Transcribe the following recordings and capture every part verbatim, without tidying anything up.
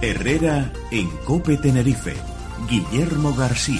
Herrera en COPE Tenerife. Guillermo García.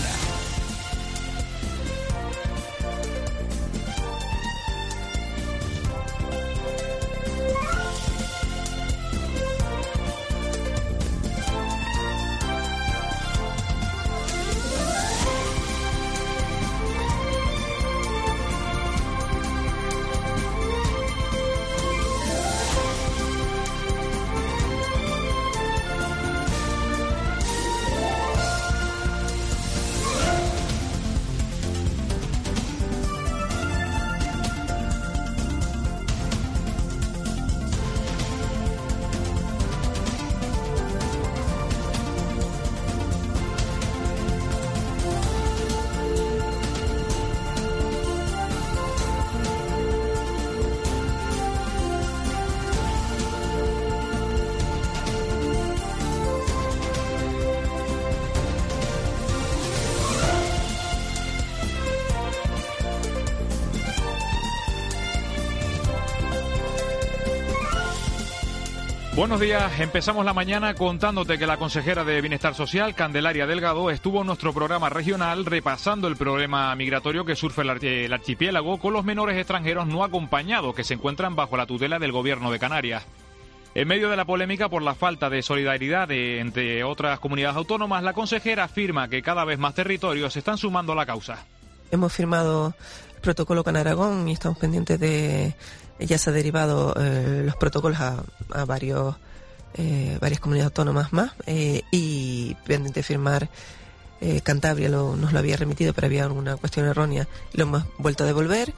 Buenos días, empezamos la mañana contándote que la consejera de Bienestar Social, Candelaria Delgado, estuvo en nuestro programa regional repasando el problema migratorio que sufre el archipiélago con los menores extranjeros no acompañados que se encuentran bajo la tutela del Gobierno de Canarias. En medio de la polémica por la falta de solidaridad de, entre otras comunidades autónomas, la consejera afirma que cada vez más territorios se están sumando a la causa. Hemos firmado el protocolo con Aragón y estamos pendientes de... Ya se ha derivado eh, los protocolos a, a varios eh, varias comunidades autónomas más eh, y pendiente de firmar eh, Cantabria lo, nos lo había remitido, pero había alguna cuestión errónea y lo hemos vuelto a devolver.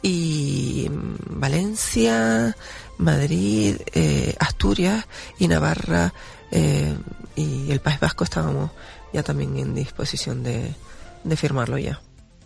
Y Valencia, Madrid, eh, Asturias y Navarra eh, y el País Vasco estábamos ya también en disposición de, de firmarlo ya.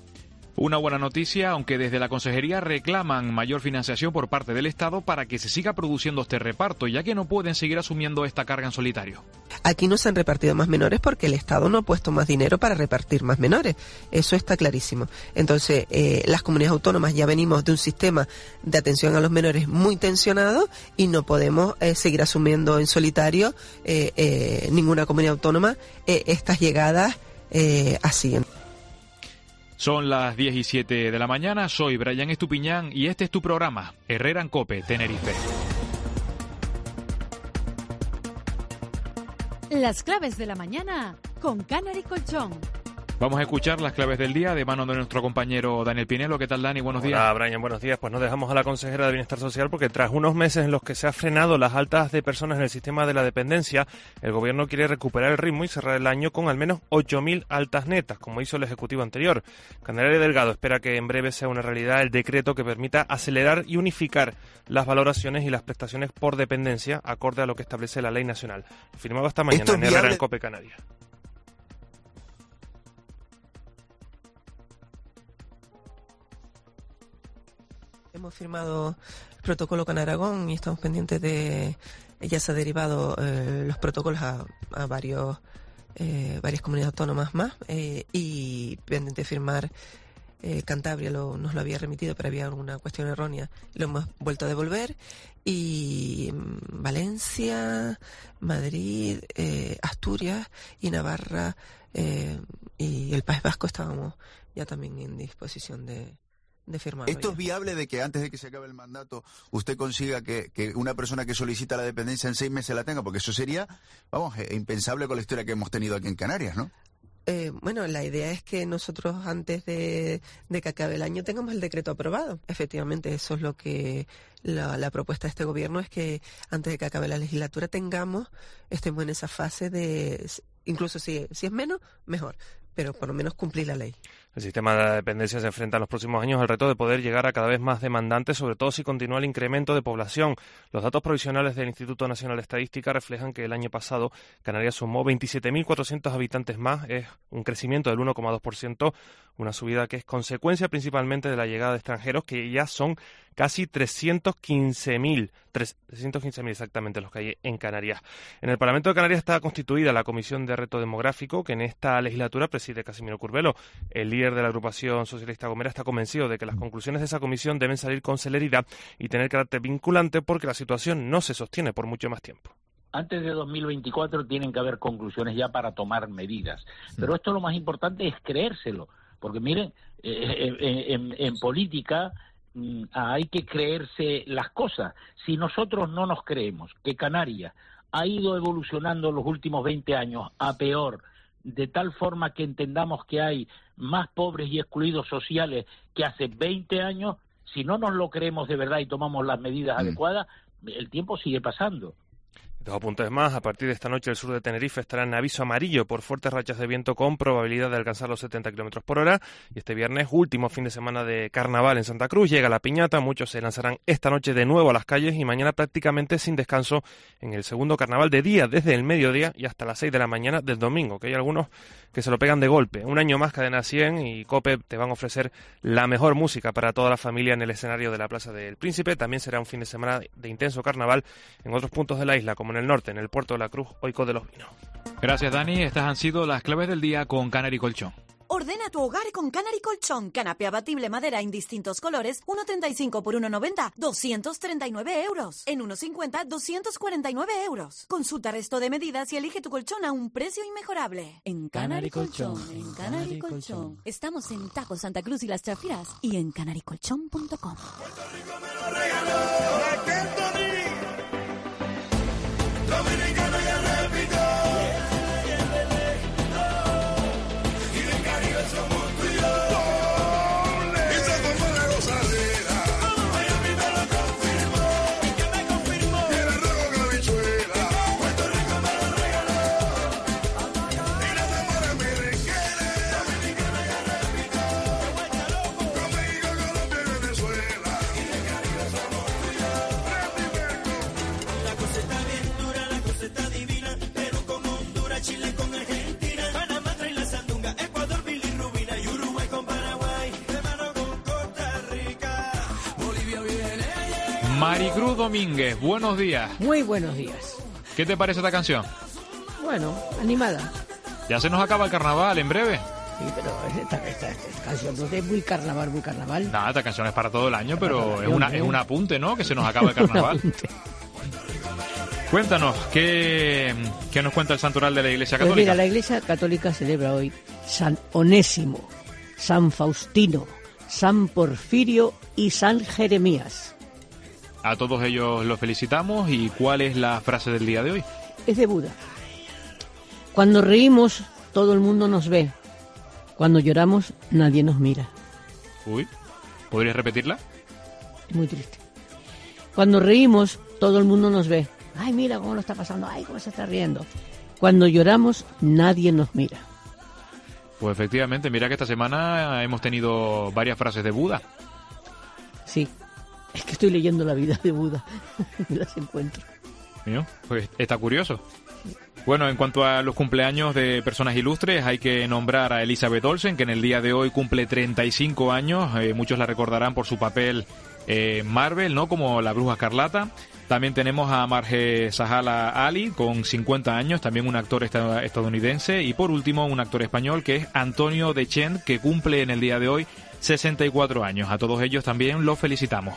Una buena noticia, aunque desde la consejería reclaman mayor financiación por parte del Estado para que se siga produciendo este reparto, ya que no pueden seguir asumiendo esta carga en solitario. Aquí no se han repartido más menores porque el Estado no ha puesto más dinero para repartir más menores. Eso está clarísimo. Entonces, eh, las comunidades autónomas ya venimos de un sistema de atención a los menores muy tensionado y no podemos eh, seguir asumiendo en solitario eh, eh, ninguna comunidad autónoma eh, estas llegadas eh, así. Son las diez y siete de la mañana, soy Brian Estupiñán y este es tu programa, Herrera en COPE, Tenerife. Las claves de la mañana con Canary Colchón. Vamos a escuchar las claves del día de mano de nuestro compañero Daniel Pinelo. ¿Qué tal, Dani? Buenos días. Hola, Brian, buenos días. Pues no dejamos a la consejera de Bienestar Social porque tras unos meses en los que se ha frenado las altas de personas en el sistema de la dependencia, el Gobierno quiere recuperar el ritmo y cerrar el año con al menos ocho mil altas netas, como hizo el Ejecutivo anterior. Candelaria Delgado espera que en breve sea una realidad el decreto que permita acelerar y unificar las valoraciones y las prestaciones por dependencia, acorde a lo que establece la ley nacional. Firmado esta mañana en Herrera en COPE Canarias. Hemos firmado el protocolo con Aragón y estamos pendientes de... Ya se ha derivado eh, los protocolos a, a varios eh, varias comunidades autónomas más eh, y pendiente de firmar eh, Cantabria lo, nos lo había remitido, pero había alguna cuestión errónea y lo hemos vuelto a devolver. Y Valencia, Madrid, eh, Asturias y Navarra eh, y el País Vasco estábamos ya también en disposición de... de firmarlo. ¿Esto ya. es viable de que antes de que se acabe el mandato usted consiga que, que una persona que solicita la dependencia en seis meses la tenga? Porque eso sería, vamos, eh, impensable con la historia que hemos tenido aquí en Canarias, ¿no? Eh, bueno, la idea es que nosotros antes de, de que acabe el año tengamos el decreto aprobado. Efectivamente, eso es lo que la, la propuesta de este gobierno es que antes de que acabe la legislatura tengamos, estemos en esa fase de, incluso si, si es menos, mejor, pero por lo menos cumplir la ley. El sistema de la dependencia se enfrenta en los próximos años al reto de poder llegar a cada vez más demandantes, sobre todo si continúa el incremento de población. Los datos provisionales del Instituto Nacional de Estadística reflejan que el año pasado Canarias sumó veintisiete mil cuatrocientos habitantes más, es un crecimiento del uno coma dos por ciento, una subida que es consecuencia principalmente de la llegada de extranjeros, que ya son casi trescientos quince mil, trescientos quince mil exactamente los que hay en Canarias. En el Parlamento de Canarias está constituida la Comisión de Reto Demográfico, que en esta legislatura preside Casimiro Curbelo. El líder de la agrupación socialista Gomera está convencido de que las conclusiones de esa comisión deben salir con celeridad y tener carácter vinculante porque la situación no se sostiene por mucho más tiempo. antes de dos mil veinticuatro tienen que haber conclusiones ya para tomar medidas. Pero esto lo más importante es creérselo, porque miren, eh, en, en, en política mm, hay que creerse las cosas. Si nosotros no nos creemos que Canarias ha ido evolucionando los últimos veinte años a peor, de tal forma que entendamos que hay más pobres y excluidos sociales que hace veinte años, si no nos lo creemos de verdad y tomamos las medidas mm. adecuadas, el tiempo sigue pasando. Dos apuntes más. A partir de esta noche el sur de Tenerife estará en aviso amarillo por fuertes rachas de viento con probabilidad de alcanzar los setenta kilómetros por hora. Y este viernes, último fin de semana de carnaval en Santa Cruz, llega la piñata. Muchos se lanzarán esta noche de nuevo a las calles y mañana prácticamente sin descanso en el segundo carnaval de día, desde el mediodía y hasta las seis de la mañana del domingo, que hay algunos que se lo pegan de golpe. Un año más, Cadena cien y COPE te van a ofrecer la mejor música para toda la familia en el escenario de la Plaza del Príncipe. También será un fin de semana de intenso carnaval en otros puntos de la isla, como en el norte, en el puerto de la Cruz, Oico de los Vinos. Gracias, Dani. Estas han sido las claves del día con Canary Colchón. Ordena tu hogar con Canary Colchón. Canapé abatible madera en distintos colores, uno treinta y cinco por uno noventa, doscientos treinta y nueve euros. En uno cincuenta, doscientos cuarenta y nueve euros. Consulta resto de medidas y elige tu colchón a un precio inmejorable. En Canary Colchón, en Canary Colchón. Estamos en Tajo, Santa Cruz y Las Chafiras y en canary colchón punto com. Dominicano ya repito, y en Caribe somos tú y yo. Y se formó la gozadera. Miami me lo confirmó. ¿Y quién me confirmó? Y el arroz con habichuela. Puerto Rico me lo regaló. Y la zamora merenguera. Dominicano ya repito. Con México, Colombia y Venezuela. Y en Caribe somos tú y yo. La cosa está bien. Está divina, pero con Honduras, Chile con Argentina, Panamá trae la sandunga, Ecuador, bilirrubina y Uruguay con Paraguay, hermano con Costa Rica, Bolivia viene. Maricruz Domínguez, buenos días. Muy buenos días. ¿Qué te parece esta canción? Bueno, animada. Ya se nos acaba el carnaval en breve. Sí, pero esta, esta, esta canción no es muy carnaval, muy carnaval. Nada, esta canción es para todo el año, pero es, una, es un apunte, ¿no? Que se nos acaba el carnaval. Cuéntanos, ¿qué, ¿qué nos cuenta el santoral de la Iglesia Católica? Pues mira, la Iglesia Católica celebra hoy San Onésimo, San Faustino, San Porfirio y San Jeremías. A todos ellos los felicitamos. ¿Y cuál es la frase del día de hoy? Es de Buda. Cuando reímos, todo el mundo nos ve. Cuando lloramos, nadie nos mira. Uy, ¿podrías repetirla? Es muy triste. Cuando reímos, todo el mundo nos ve. Ay, mira cómo lo está pasando, ay, cómo se está riendo. Cuando lloramos, nadie nos mira. Pues efectivamente, mira que esta semana hemos tenido varias frases de Buda. Sí, es que estoy leyendo la vida de Buda, me las encuentro. ¿Mío? Pues está curioso. Bueno, en cuanto a los cumpleaños de personas ilustres, hay que nombrar a Elizabeth Olsen, que en el día de hoy cumple treinta y cinco años. Eh, muchos la recordarán por su papel en eh, Marvel, ¿no? Como la Bruja Escarlata. También tenemos a Mahershala Ali, con cincuenta años, también un actor estadounidense. Y por último, un actor español, que es Antonio Dechent, que cumple en el día de hoy sesenta y cuatro años. A todos ellos también los felicitamos.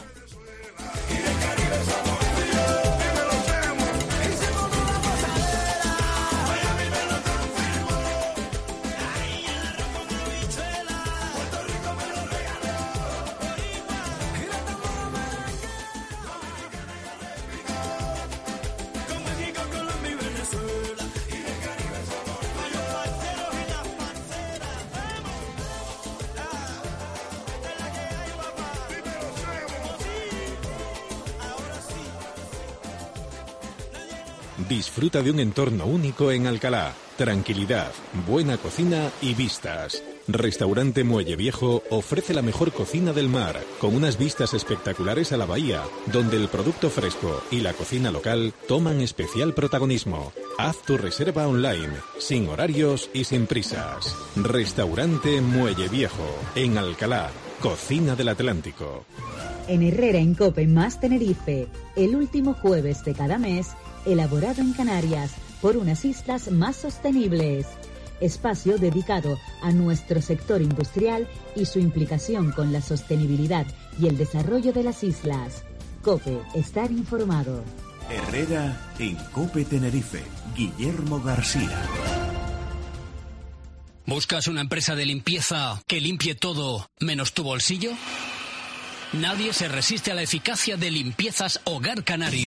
Disfruta de un entorno único en Alcalá. Tranquilidad, buena cocina y vistas. Restaurante Muelle Viejo ofrece la mejor cocina del mar, con unas vistas espectaculares a la bahía, donde el producto fresco y la cocina local toman especial protagonismo. Haz tu reserva online, sin horarios y sin prisas. Restaurante Muelle Viejo, en Alcalá, cocina del Atlántico. En Herrera en Cope más Tenerife, el último jueves de cada mes, elaborado en Canarias por unas islas más sostenibles. Espacio dedicado a nuestro sector industrial y su implicación con la sostenibilidad y el desarrollo de las islas. COPE, estar informado. Herrera en COPE Tenerife. Guillermo García. ¿Buscas una empresa de limpieza que limpie todo menos tu bolsillo? Nadie se resiste a la eficacia de Limpiezas Hogar Canario.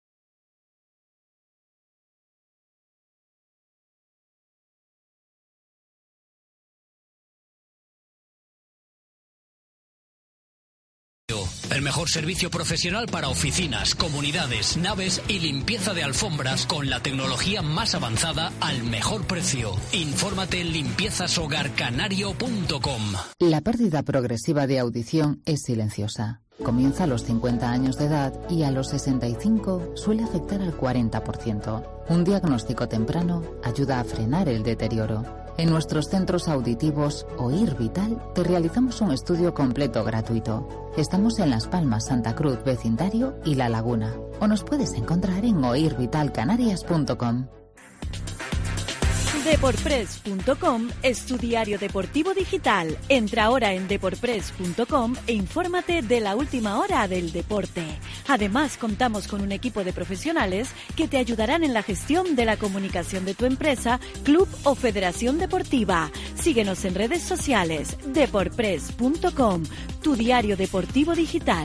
El mejor servicio profesional para oficinas, comunidades, naves y limpieza de alfombras con la tecnología más avanzada al mejor precio. Infórmate en limpiezas hogar canario punto com. La pérdida progresiva de audición es silenciosa. Comienza a los cincuenta años de edad y a los sesenta y cinco suele afectar al cuarenta por ciento. Un diagnóstico temprano ayuda a frenar el deterioro. En nuestros centros auditivos Oír Vital te realizamos un estudio completo gratuito. Estamos en Las Palmas, Santa Cruz, Vecindario y La Laguna. O nos puedes encontrar en oír vital canarias punto com. Deporpress punto com es tu diario deportivo digital. Entra ahora en deporpress punto com e infórmate de la última hora del deporte. Además, contamos con un equipo de profesionales que te ayudarán en la gestión de la comunicación de tu empresa, club o federación deportiva. Síguenos en redes sociales. Deporpress punto com, tu diario deportivo digital.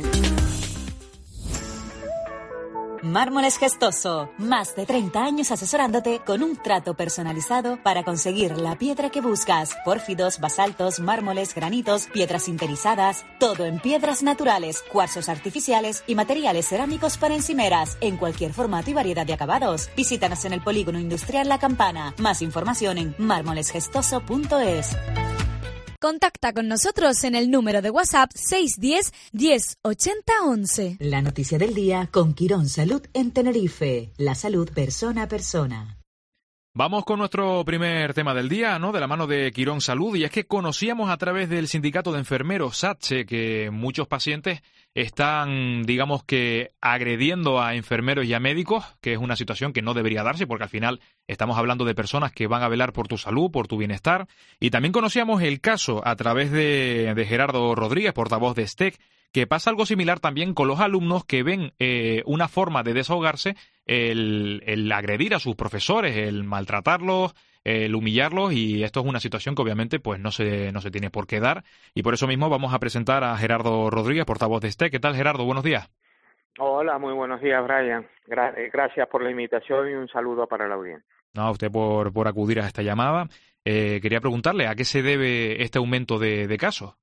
Mármoles Gestoso, más de treinta años asesorándote con un trato personalizado para conseguir la piedra que buscas. Pórfidos, basaltos, mármoles, granitos, piedras sinterizadas, todo en piedras naturales, cuarzos artificiales y materiales cerámicos para encimeras, en cualquier formato y variedad de acabados. Visítanos en el Polígono Industrial La Campana. Más información en mármoles gestoso punto es. Contacta con nosotros en el número de WhatsApp seis uno cero, diez, ochenta, once. La noticia del día con Quirón Salud en Tenerife. La salud persona a persona. Vamos con nuestro primer tema del día, ¿no? De la mano de Quirón Salud, y es que conocíamos a través del sindicato de enfermeros SATSE que muchos pacientes están, digamos que, agrediendo a enfermeros y a médicos, que es una situación que no debería darse, porque al final estamos hablando de personas que van a velar por tu salud, por tu bienestar. Y también conocíamos el caso a través de, de Gerardo Rodríguez, portavoz de S T E C, que pasa algo similar también con los alumnos que ven eh, una forma de desahogarse, el, el agredir a sus profesores, el maltratarlos, el humillarlos, y esto es una situación que obviamente pues no se, no se tiene por qué dar, y por eso mismo vamos a presentar a Gerardo Rodríguez, portavoz de S T E C. ¿Qué tal, Gerardo? Buenos días. Hola, muy buenos días, Brian. Gra- gracias por la invitación y un saludo para la audiencia. No, a usted por, por acudir a esta llamada. Eh, quería preguntarle, ¿a qué se debe este aumento de, de casos?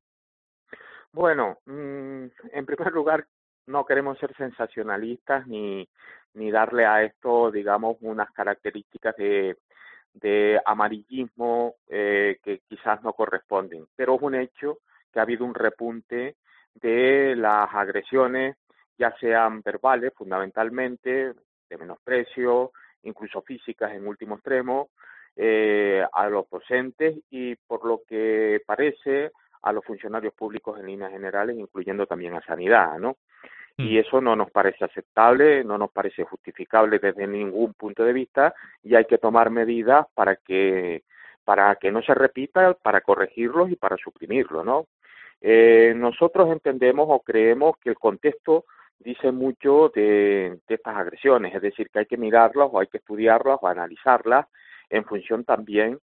Bueno, mmm, en primer lugar, no queremos ser sensacionalistas ni, ni darle a esto, digamos, unas características de, de amarillismo eh, que quizás no corresponden. Pero es un hecho que ha habido un repunte de las agresiones, ya sean verbales fundamentalmente, de menosprecio, incluso físicas en último extremo, eh, a los docentes y, por lo que parece, a los funcionarios públicos en líneas generales, incluyendo también a Sanidad, ¿no? Mm. Y eso no nos parece aceptable, no nos parece justificable desde ningún punto de vista, y hay que tomar medidas para que para que no se repita, para corregirlos y para suprimirlo, ¿no? Eh, nosotros entendemos o creemos que el contexto dice mucho de, de estas agresiones, es decir, que hay que mirarlas o hay que estudiarlas o analizarlas en función también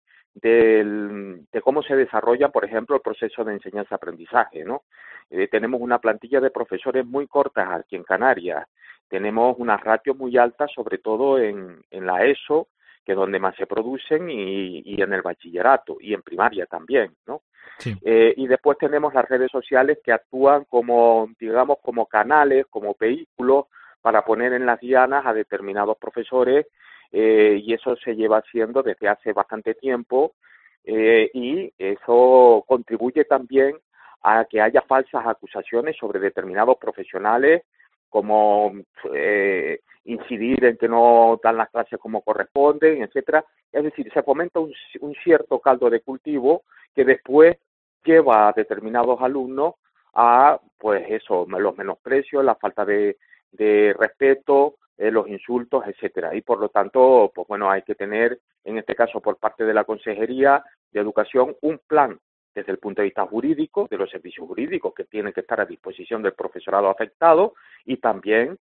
Del, de cómo se desarrolla, por ejemplo, el proceso de enseñanza-aprendizaje, ¿no? Eh, tenemos una plantilla de profesores muy cortas aquí en Canarias, tenemos unas ratios muy altas, sobre todo en, en la ESO, que es donde más se producen, y, y en el bachillerato, y en primaria también, ¿no? Sí. Eh, y después tenemos las redes sociales que actúan como, digamos, como canales, como vehículos para poner en las dianas a determinados profesores. Eh, y eso se lleva haciendo desde hace bastante tiempo eh, y eso contribuye también a que haya falsas acusaciones sobre determinados profesionales, como eh, incidir en que no dan las clases como corresponden, etcétera. Es decir, se fomenta un, un cierto caldo de cultivo que después lleva a determinados alumnos a, pues eso, los menosprecios, la falta de, de respeto, Eh, los insultos, etcétera. Y por lo tanto, pues bueno, hay que tener, en este caso por parte de la Consejería de Educación, un plan desde el punto de vista jurídico, de los servicios jurídicos que tienen que estar a disposición del profesorado afectado, y también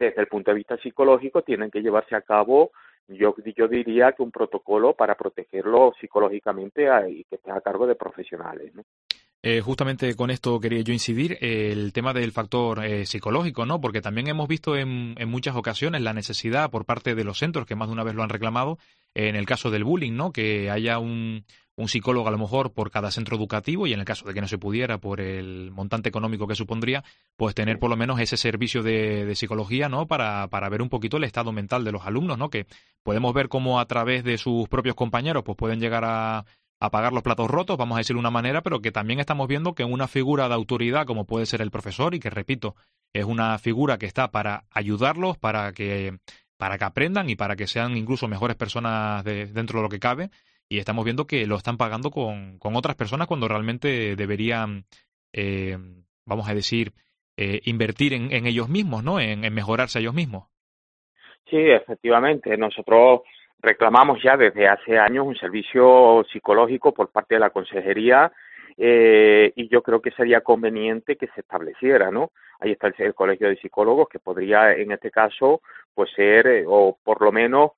desde el punto de vista psicológico tienen que llevarse a cabo, yo, yo diría que un protocolo para protegerlo psicológicamente a, y que esté a cargo de profesionales, ¿no? Eh, justamente con esto quería yo incidir, eh, el tema del factor eh, psicológico, ¿no? Porque también hemos visto en, en muchas ocasiones la necesidad por parte de los centros, que más de una vez lo han reclamado, eh, en el caso del bullying, ¿no? Que haya un, un psicólogo a lo mejor por cada centro educativo y en el caso de que no se pudiera por el montante económico que supondría, pues tener por lo menos ese servicio de, de psicología, ¿no? Para, para ver un poquito el estado mental de los alumnos, ¿no? Que podemos ver cómo a través de sus propios compañeros pues pueden llegar a a pagar los platos rotos, vamos a decir de una manera, pero que también estamos viendo que una figura de autoridad como puede ser el profesor, y que repito, es una figura que está para ayudarlos, para que para que aprendan y para que sean incluso mejores personas de, dentro de lo que cabe, y estamos viendo que lo están pagando con, con otras personas cuando realmente deberían, eh, vamos a decir, eh, invertir en, en ellos mismos, ¿no? En, en mejorarse a ellos mismos. Sí, efectivamente. Nosotros reclamamos ya desde hace años un servicio psicológico por parte de la consejería eh, y yo creo que sería conveniente que se estableciera, ¿no? Ahí está el, el colegio de psicólogos que podría en este caso pues ser eh, o por lo menos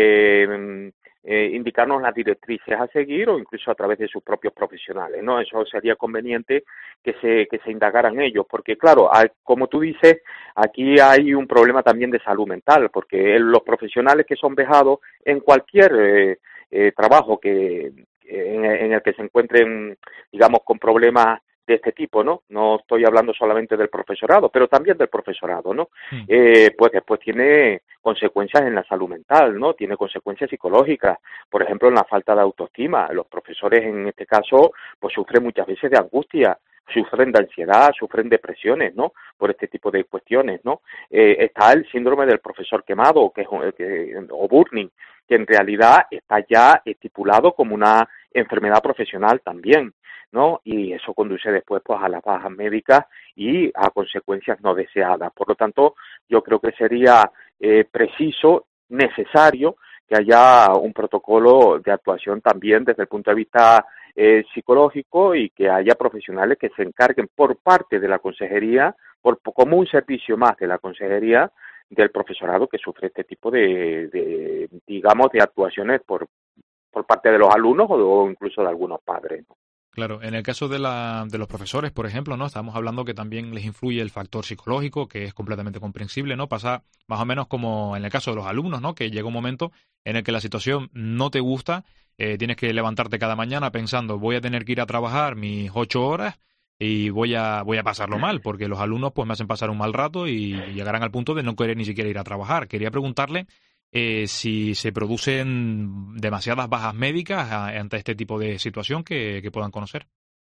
eh, eh, indicarnos las directrices a seguir o incluso a través de sus propios profesionales, ¿no? Eso sería conveniente que se que se indagaran ellos, porque claro, hay, como tú dices, aquí hay un problema también de salud mental, porque los profesionales que son vejados en cualquier eh, eh, trabajo que en, en el que se encuentren, digamos, con problemas de este tipo, ¿no? No estoy hablando solamente del profesorado, pero también del profesorado, ¿no? Mm. Eh, pues después tiene consecuencias en la salud mental, ¿no? Tiene consecuencias psicológicas, por ejemplo, en la falta de autoestima. Los profesores, en este caso, pues sufren muchas veces de angustia, sufren de ansiedad, sufren depresiones, ¿no? Por este tipo de cuestiones, ¿no? Eh, está el síndrome del profesor quemado, que es que, o burning, que en realidad está ya estipulado como una enfermedad profesional también, ¿no? Y eso conduce después pues a las bajas médicas y a consecuencias no deseadas. Por lo tanto, yo creo que sería eh, preciso, necesario que haya un protocolo de actuación también desde el punto de vista eh, psicológico y que haya profesionales que se encarguen por parte de la consejería, por, como un servicio más de la consejería, del profesorado que sufre este tipo de, de digamos, de actuaciones por, por parte de los alumnos o, o incluso de algunos padres, ¿no? Claro, en el caso de, la, de los profesores, por ejemplo, ¿no? Estamos hablando que también les influye el factor psicológico, que es completamente comprensible, ¿no? Pasa más o menos como en el caso de los alumnos, ¿no? Que llega un momento en el que la situación no te gusta, eh, tienes que levantarte cada mañana pensando, voy a tener que ir a trabajar mis ocho horas y voy a voy a pasarlo mal, porque los alumnos pues me hacen pasar un mal rato y llegarán al punto de no querer ni siquiera ir a trabajar. Quería preguntarle Eh, si se producen demasiadas bajas médicas a, ante este tipo de situación que, que puedan conocer.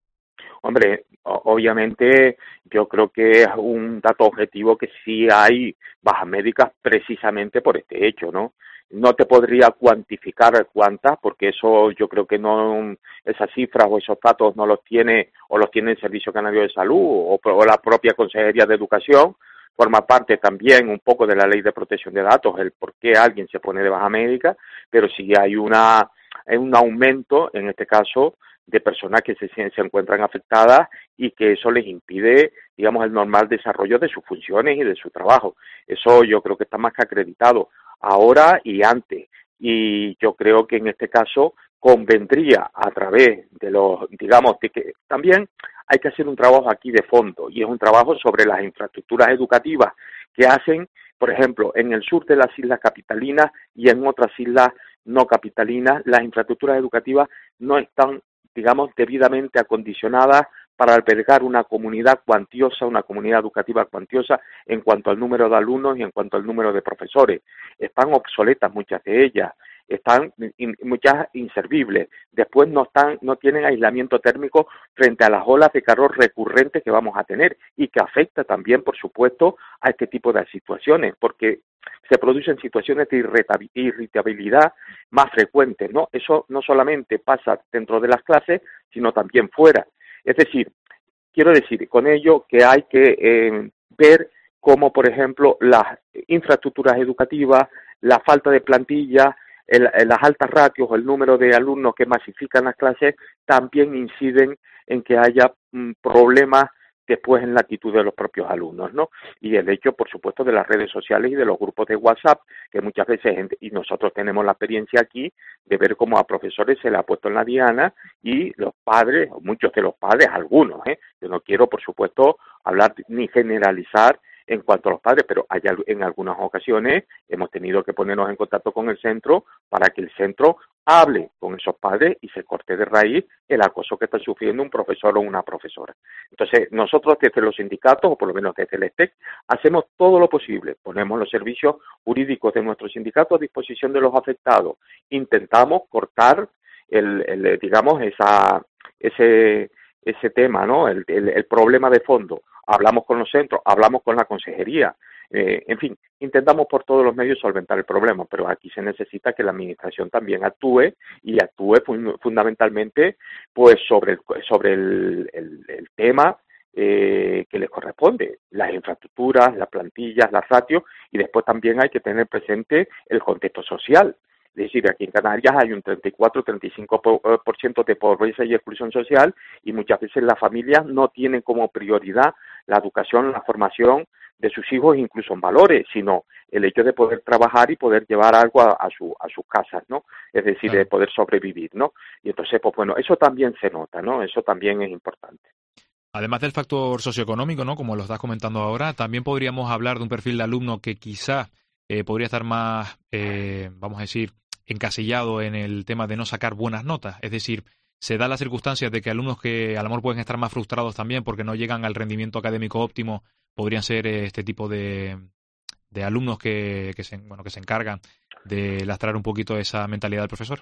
Hombre, obviamente yo creo que es un dato objetivo que sí hay bajas médicas precisamente por este hecho, ¿no? No te podría cuantificar cuántas, porque eso yo creo que no, esas cifras o esos datos no los tiene o los tiene el Servicio Canario de Salud o, o la propia Consejería de Educación. Forma parte también un poco de la Ley de Protección de Datos el por qué alguien se pone de baja médica, pero sí hay una hay un aumento, en este caso, de personas que se, se encuentran afectadas y que eso les impide, digamos, el normal desarrollo de sus funciones y de su trabajo. Eso yo creo que está más que acreditado ahora y antes. Y yo creo que en este caso convendría a través de los, digamos, de que también hay que hacer un trabajo aquí de fondo y es un trabajo sobre las infraestructuras educativas que hacen, por ejemplo, en el sur de las islas capitalinas y en otras islas no capitalinas, las infraestructuras educativas no están, digamos, debidamente acondicionadas para albergar una comunidad cuantiosa, una comunidad educativa cuantiosa en cuanto al número de alumnos y en cuanto al número de profesores. Están obsoletas muchas de ellas, están in, muchas inservibles. Después no están, no tienen aislamiento térmico frente a las olas de calor recurrentes que vamos a tener y que afecta también, por supuesto, a este tipo de situaciones, porque se producen situaciones de irritabilidad más frecuentes, ¿no? Eso no solamente pasa dentro de las clases, sino también fuera. Es decir, quiero decir con ello que hay que eh, ver cómo, por ejemplo, las infraestructuras educativas, la falta de plantilla, el, las altas ratios o el número de alumnos que masifican las clases también inciden en que haya mm, problemas después en la actitud de los propios alumnos, ¿no? Y el hecho, por supuesto, de las redes sociales y de los grupos de WhatsApp, que muchas veces, y nosotros tenemos la experiencia aquí, de ver cómo a profesores se le ha puesto en la diana y los padres, muchos de los padres, algunos, ¿eh? Yo no quiero, por supuesto, hablar ni generalizar en cuanto a los padres, pero hay, en algunas ocasiones hemos tenido que ponernos en contacto con el centro para que el centro hable con esos padres y se corte de raíz el acoso que está sufriendo un profesor o una profesora. Entonces, nosotros desde los sindicatos, o por lo menos desde el E S T E C, hacemos todo lo posible, ponemos los servicios jurídicos de nuestro sindicato a disposición de los afectados, intentamos cortar el, el digamos, esa, ese, ese tema, ¿no? El, el, el problema de fondo. Hablamos con los centros, hablamos con la consejería, eh, en fin, intentamos por todos los medios solventar el problema, pero aquí se necesita que la administración también actúe y actúe fun- fundamentalmente pues sobre el, sobre el, el, el tema eh, que les corresponde, las infraestructuras, las plantillas, las ratios, y después también hay que tener presente el contexto social. Es decir, aquí en Canarias hay un treinta y cuatro a treinta y cinco por ciento de pobreza y exclusión social, y muchas veces las familias no tienen como prioridad la educación, la formación de sus hijos, incluso en valores, sino el hecho de poder trabajar y poder llevar algo a, a, su, a sus casas, ¿no? Es decir, claro, de poder sobrevivir, ¿no? Y entonces, pues bueno, eso también se nota, ¿no? Eso también es importante. Además del factor socioeconómico, ¿no? Como lo estás comentando ahora, también podríamos hablar de un perfil de alumno que quizá eh, podría estar más, eh, vamos a decir, encasillado en el tema de no sacar buenas notas. Es decir, se da la circunstancia de que alumnos que a lo mejor pueden estar más frustrados también porque no llegan al rendimiento académico óptimo, podrían ser este tipo de, de alumnos que, que, se, bueno, que se encargan de lastrar un poquito esa mentalidad del profesor.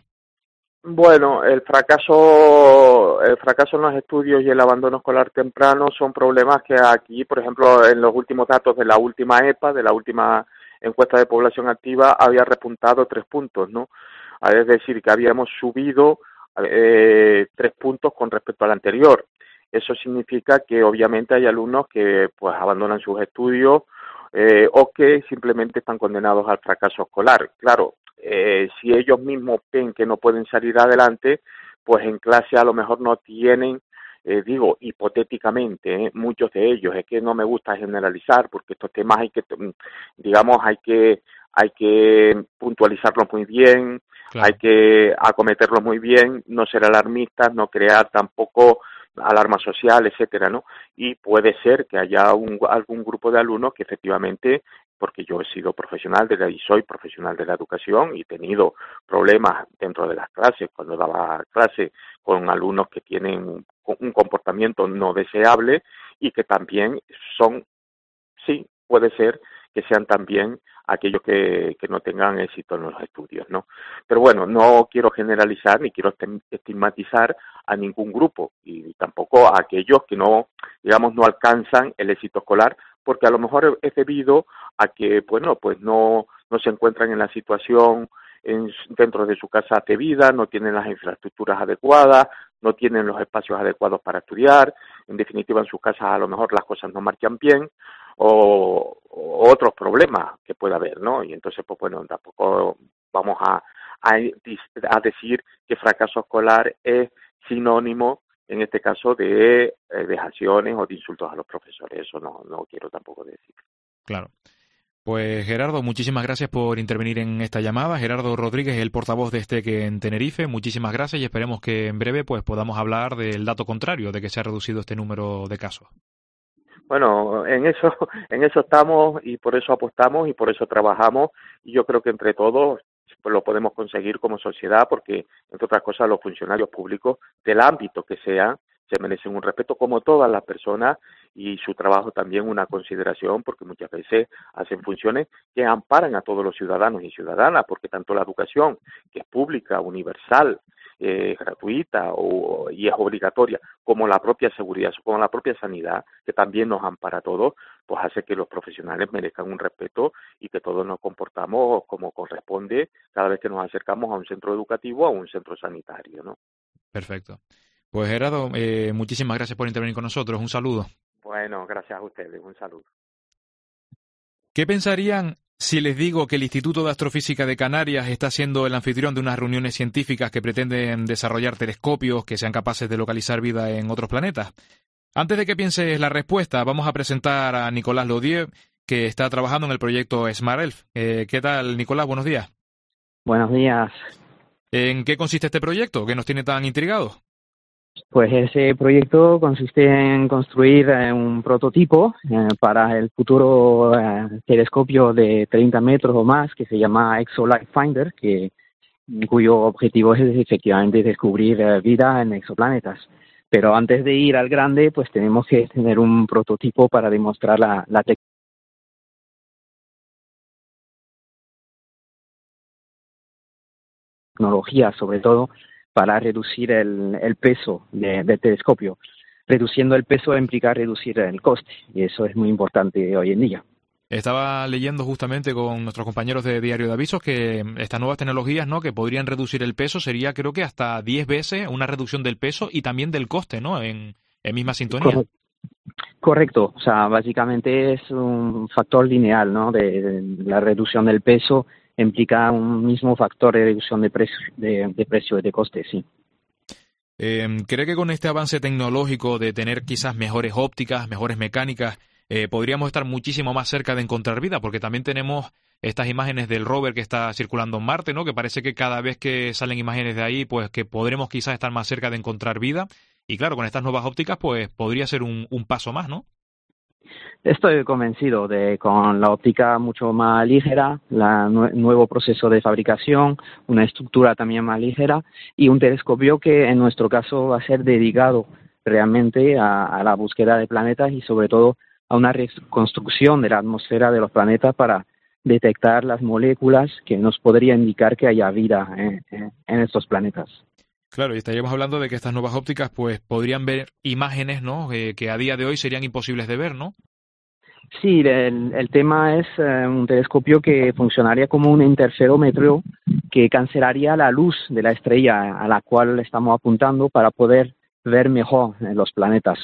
Bueno, el fracaso, el fracaso en los estudios y el abandono escolar temprano son problemas que aquí, por ejemplo, en los últimos datos de la última E P A, de la última encuesta de población activa, había repuntado tres puntos, ¿no? Es decir, que habíamos subido eh, tres puntos con respecto al anterior. Eso significa que obviamente hay alumnos que pues abandonan sus estudios eh, o que simplemente están condenados al fracaso escolar. Claro, eh, si ellos mismos ven que no pueden salir adelante, pues en clase a lo mejor no tienen, eh, digo, hipotéticamente, ¿eh? muchos de ellos, es que no me gusta generalizar porque estos temas hay que, digamos, hay que hay que puntualizarlos muy bien, claro, hay que acometerlos muy bien, no ser alarmistas, no crear tampoco alarma social, etcétera, ¿no? Y puede ser que haya un, algún grupo de alumnos que efectivamente, porque yo he sido profesional de la, y soy profesional de la educación y he tenido problemas dentro de las clases, cuando daba clase con alumnos que tienen un comportamiento no deseable y que también son, sí, puede ser que sean también aquellos que, que no tengan éxito en los estudios, ¿no? Pero bueno, no quiero generalizar ni quiero estigmatizar a ningún grupo y tampoco a aquellos que no, digamos, no alcanzan el éxito escolar, porque a lo mejor es debido a que, bueno, pues no, no se encuentran en la situación en, dentro de su casa de vida, no tienen las infraestructuras adecuadas, no tienen los espacios adecuados para estudiar, en definitiva en sus casas a lo mejor las cosas no marchan bien, o, o otros problemas que pueda haber, ¿no? Y entonces, pues bueno, tampoco vamos a, a, a decir que fracaso escolar es sinónimo, en este caso, de eh, vejaciones o de insultos a los profesores. Eso no, no quiero tampoco decir. Claro. Pues Gerardo, muchísimas gracias por intervenir en esta llamada. Gerardo Rodríguez, el portavoz de E S T E C en Tenerife, muchísimas gracias y esperemos que en breve pues podamos hablar del dato contrario, de que se ha reducido este número de casos. Bueno, en eso, en eso estamos y por eso apostamos y por eso trabajamos y yo creo que entre todos pues lo podemos conseguir como sociedad porque, entre otras cosas, los funcionarios públicos del ámbito que sean se merecen un respeto como todas las personas y su trabajo también una consideración porque muchas veces hacen funciones que amparan a todos los ciudadanos y ciudadanas porque tanto la educación, que es pública, universal, eh, gratuita o, y es obligatoria, como la propia seguridad, como la propia sanidad, que también nos ampara a todos, pues hace que los profesionales merezcan un respeto y que todos nos comportamos como corresponde cada vez que nos acercamos a un centro educativo o a un centro sanitario, ¿no? Perfecto. Pues Gerardo, eh, muchísimas gracias por intervenir con nosotros. Un saludo. Bueno, gracias a ustedes. Un saludo. ¿Qué pensarían si les digo que el Instituto de Astrofísica de Canarias está siendo el anfitrión de unas reuniones científicas que pretenden desarrollar telescopios que sean capaces de localizar vida en otros planetas? Antes de que pienses la respuesta, vamos a presentar a Nicolás Lodier, que está trabajando en el proyecto SmartElf. Eh, ¿Qué tal, Nicolás? Buenos días. Buenos días. ¿En qué consiste este proyecto que nos tiene tan intrigados? Pues ese proyecto consiste en construir eh, un prototipo eh, para el futuro eh, telescopio de treinta metros o más que se llama ExoLight Finder, que, cuyo objetivo es efectivamente descubrir eh, vida en exoplanetas. Pero antes de ir al grande, pues tenemos que tener un prototipo para demostrar la, la tecnología, sobre todo para reducir el, el peso de, del telescopio. Reduciendo el peso implica reducir el coste, y eso es muy importante hoy en día. Estaba leyendo justamente con nuestros compañeros de Diario de Avisos que estas nuevas tecnologías, ¿no?, que podrían reducir el peso, sería creo que hasta diez veces una reducción del peso y también del coste, ¿no?, en, en misma sintonía. Correcto. Correcto, o sea, básicamente es un factor lineal, ¿no? De, de la reducción del peso implica un mismo factor de reducción de precio, de, de precio y de coste, sí. Eh, ¿Cree que con este avance tecnológico de tener quizás mejores ópticas, mejores mecánicas, eh, podríamos estar muchísimo más cerca de encontrar vida? Porque también tenemos estas imágenes del rover que está circulando en Marte, ¿no?, que parece que cada vez que salen imágenes de ahí, pues que podremos quizás estar más cerca de encontrar vida. Y claro, con estas nuevas ópticas, pues podría ser un, un paso más, ¿no? Estoy convencido de con la óptica mucho más ligera, la nue- nuevo proceso de fabricación, una estructura también más ligera y un telescopio que en nuestro caso va a ser dedicado realmente a, a la búsqueda de planetas y sobre todo a una reconstrucción de la atmósfera de los planetas para detectar las moléculas que nos podría indicar que haya vida en, en, en estos planetas. Claro, y estaríamos hablando de que estas nuevas ópticas pues podrían ver imágenes, ¿no?, eh, que a día de hoy serían imposibles de ver, ¿no? Sí, el, el tema es eh, un telescopio que funcionaría como un interferómetro que cancelaría la luz de la estrella a la cual estamos apuntando para poder ver mejor los planetas.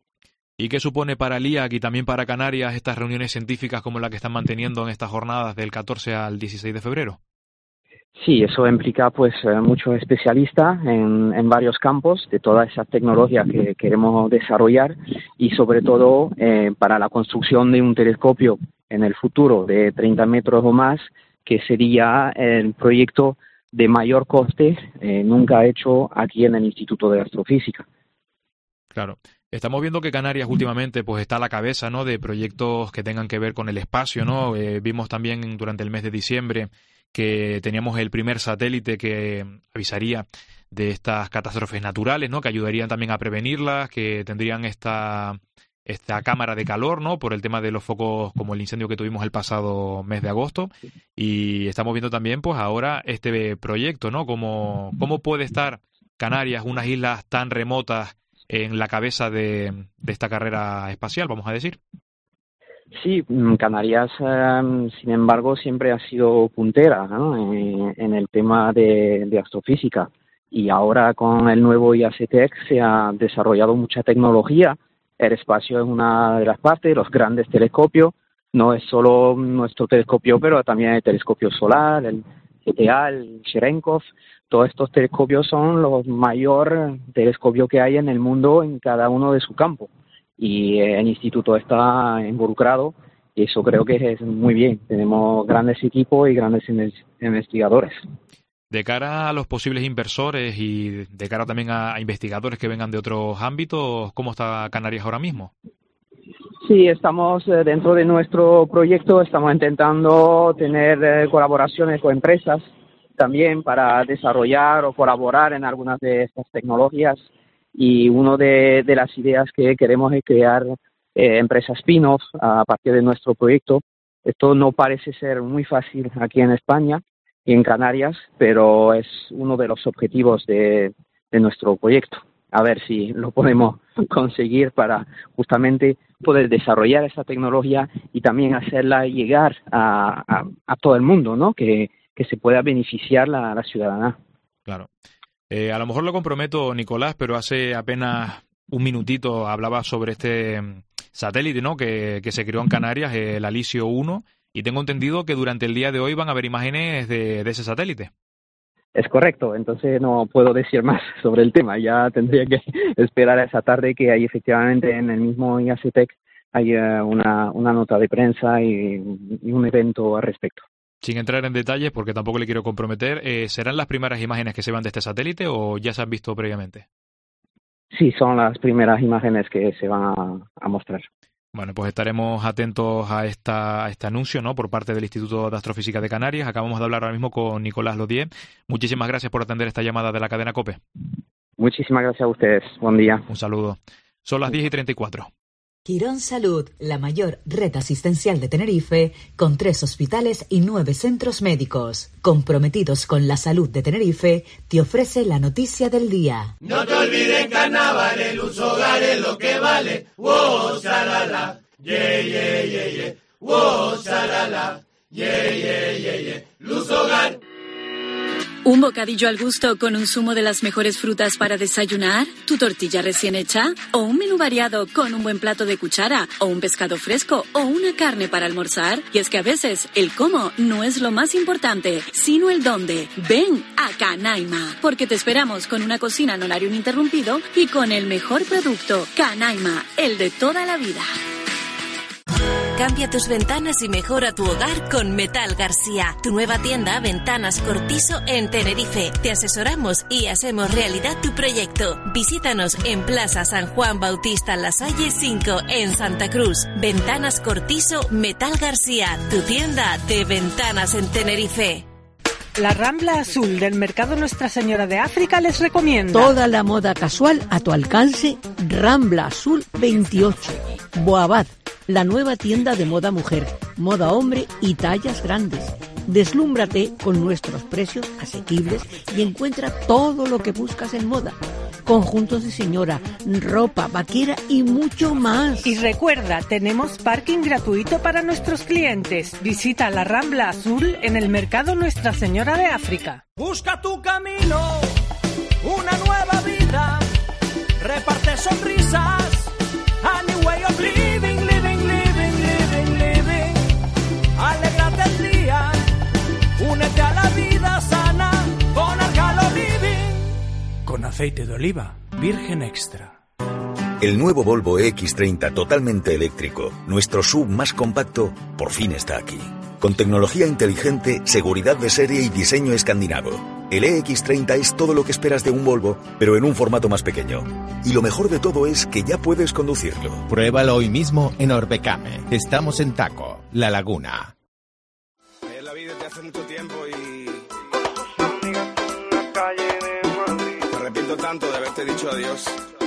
¿Y qué supone para el I A C y también para Canarias estas reuniones científicas como la que están manteniendo en estas jornadas del catorce al dieciséis de febrero? Sí, eso implica pues eh, muchos especialistas en, en varios campos de todas esas tecnologías que queremos desarrollar y sobre todo eh, para la construcción de un telescopio en el futuro de treinta metros o más, que sería el proyecto de mayor coste eh, nunca hecho aquí en el Instituto de Astrofísica. Claro. Estamos viendo que Canarias últimamente pues está a la cabeza, ¿no?, de proyectos que tengan que ver con el espacio, ¿no? Eh, vimos también durante el mes de diciembre que teníamos el primer satélite que avisaría de estas catástrofes naturales, ¿no?, que ayudarían también a prevenirlas, que tendrían esta esta cámara de calor, ¿no?, por el tema de los focos como el incendio que tuvimos el pasado mes de agosto. Y estamos viendo también pues ahora este proyecto, ¿no?, cómo, cómo puede estar Canarias, unas islas tan remotas, en la cabeza de, de esta carrera espacial, vamos a decir. Sí, Canarias, eh, sin embargo, siempre ha sido puntera, ¿no?, en, en el tema de, de astrofísica. Y ahora con el nuevo I A C T E C se ha desarrollado mucha tecnología. El espacio es una de las partes, los grandes telescopios. No es solo nuestro telescopio, pero también el telescopio solar, el C T A, el Cherenkov. Todos estos telescopios son los mayores telescopios que hay en el mundo en cada uno de su campo. Y el instituto está involucrado y eso creo que es muy bien. Tenemos grandes equipos y grandes investigadores. De cara a los posibles inversores y de cara también a investigadores que vengan de otros ámbitos, ¿cómo está Canarias ahora mismo? Sí, estamos dentro de nuestro proyecto, estamos intentando tener colaboraciones con empresas también para desarrollar o colaborar en algunas de estas tecnologías. Y una de, de las ideas que queremos es crear eh, empresas spin-off a partir de nuestro proyecto. Esto no parece ser muy fácil aquí en España y en Canarias, pero es uno de los objetivos de, de nuestro proyecto. A ver si lo podemos conseguir para justamente poder desarrollar esta tecnología y también hacerla llegar a, a, a todo el mundo, ¿no?, que, que se pueda beneficiar la, la ciudadanía. Claro. Eh, a lo mejor lo comprometo, Nicolás, pero hace apenas un minutito hablaba sobre este satélite, ¿no?, que, que se creó en Canarias, el Alisio uno, y tengo entendido que durante el día de hoy van a haber imágenes de, de ese satélite. Es correcto, entonces no puedo decir más sobre el tema, ya tendría que esperar a esa tarde que hay efectivamente en el mismo I A C T E C hay uh, una, una nota de prensa y, y un evento al respecto. Sin entrar en detalles, porque tampoco le quiero comprometer, eh, ¿serán las primeras imágenes que se van de este satélite o ya se han visto previamente? Sí, son las primeras imágenes que se van a, a mostrar. Bueno, pues estaremos atentos a, esta, a este anuncio, ¿no?, por parte del Instituto de Astrofísica de Canarias. Acabamos de hablar ahora mismo con Nicolás Lodier. Muchísimas gracias por atender esta llamada de la cadena COPE. Muchísimas gracias a ustedes. Buen día. Un saludo. Son las diez y treinta y cuatro. Quirón Salud, la mayor red asistencial de Tenerife, con tres hospitales y nueve centros médicos. Comprometidos con la salud de Tenerife, te ofrece la noticia del día. No te olvides carnaval, el uso hogar es lo que vale. Wow, salala, yeah, yeah, yeah, yeah. Wow, salala, yeah, yeah, yeah, yeah. Luz hogar. ¿Un bocadillo al gusto con un zumo de las mejores frutas para desayunar? ¿Tu tortilla recién hecha? ¿O un menú variado con un buen plato de cuchara? ¿O un pescado fresco? ¿O una carne para almorzar? Y es que a veces el cómo no es lo más importante, sino el dónde. Ven a Canaima, porque te esperamos con una cocina en horario ininterrumpido y con el mejor producto. Canaima, el de toda la vida. Cambia tus ventanas y mejora tu hogar con Metal García, tu nueva tienda Ventanas Cortiso en Tenerife. Te asesoramos y hacemos realidad tu proyecto. Visítanos en Plaza San Juan Bautista Lasalle cinco en Santa Cruz. Ventanas Cortiso Metal García, tu tienda de ventanas en Tenerife. La Rambla Azul del Mercado Nuestra Señora de África les recomienda. Toda la moda casual a tu alcance. Rambla Azul veintiocho. Boabad, la nueva tienda de moda mujer, moda hombre y tallas grandes. Deslúmbrate con nuestros precios asequibles y encuentra todo lo que buscas en moda. Conjuntos de señora, ropa, vaquera y mucho más. Y recuerda, tenemos parking gratuito para nuestros clientes. Visita la Rambla Azul en el Mercado Nuestra Señora de África. Busca tu camino, una nueva vida, reparte sonrisas, a new way of living, living, living, living, living. Alégrate el día, únete a la vida sana con Arcalo Living. Con aceite de oliva virgen extra. El nuevo Volvo E X treinta totalmente eléctrico, nuestro S U V más compacto, por fin está aquí. Con tecnología inteligente, seguridad de serie y diseño escandinavo. El E X treinta es todo lo que esperas de un Volvo, pero en un formato más pequeño. Y lo mejor de todo es que ya puedes conducirlo. Pruébalo hoy mismo en Orbecame. Estamos en Taco, La Laguna. Es la vida desde hace mucho tiempo y... me arrepiento tanto de haberte dicho adiós.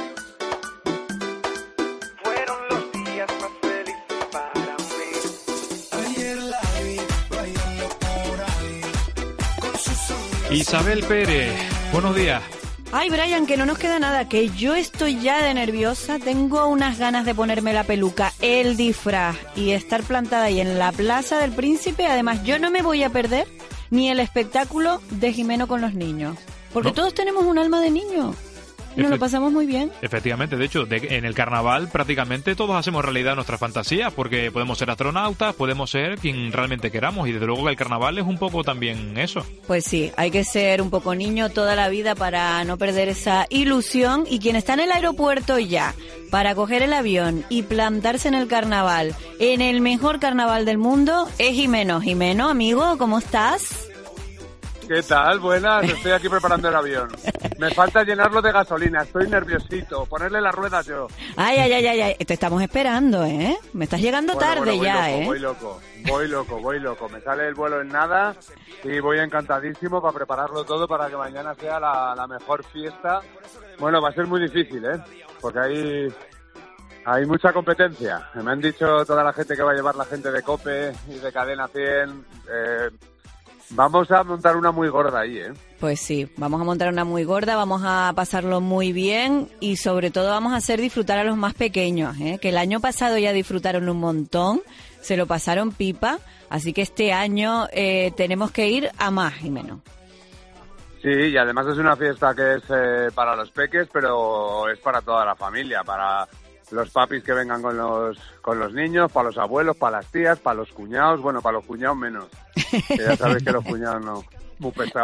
Isabel Pérez, buenos días. Ay, Brian, que no nos queda nada, que yo estoy ya de nerviosa, tengo unas ganas de ponerme la peluca, el disfraz y estar plantada ahí en la Plaza del Príncipe. Además, yo no me voy a perder ni el espectáculo de Jimeno con los niños, porque ¿no? Todos tenemos un alma de niño. Nos Efect- lo pasamos muy bien. Efectivamente, de hecho, de, en el carnaval prácticamente todos hacemos realidad nuestras fantasías, porque podemos ser astronautas, podemos ser quien realmente queramos, y desde luego que el carnaval es un poco también eso. Pues sí, hay que ser un poco niño toda la vida para no perder esa ilusión, y quien está en el aeropuerto ya, para coger el avión y plantarse en el carnaval, en el mejor carnaval del mundo, es Jimeno. Jimeno, amigo, ¿cómo estás? ¿Qué tal? Buenas, estoy aquí preparando el avión. Me falta llenarlo de gasolina, estoy nerviosito, ponerle las ruedas yo. Ay, ay, ay, ay, ay, te estamos esperando, ¿eh? Me estás llegando bueno, tarde bueno, voy ya, loco, ¿eh? Voy loco, voy loco, voy loco. Me sale el vuelo en nada y voy encantadísimo para prepararlo todo para que mañana sea la, la mejor fiesta. Bueno, va a ser muy difícil, ¿eh? Porque hay... Hay mucha competencia. Me han dicho toda la gente que va a llevar la gente de COPE y de Cadena cien... Eh, Vamos a montar una muy gorda ahí, ¿eh? Pues sí, vamos a montar una muy gorda, vamos a pasarlo muy bien y sobre todo vamos a hacer disfrutar a los más pequeños, ¿eh? Que el año pasado ya disfrutaron un montón, se lo pasaron pipa, así que este año eh, tenemos que ir a más y menos. Sí, y además es una fiesta que es eh, para los peques, pero es para toda la familia, para los papis que vengan con los con los niños, para los abuelos, para las tías, para los cuñados, bueno, para los cuñados menos. Que ya sabéis que los cuñados no, muy pesados.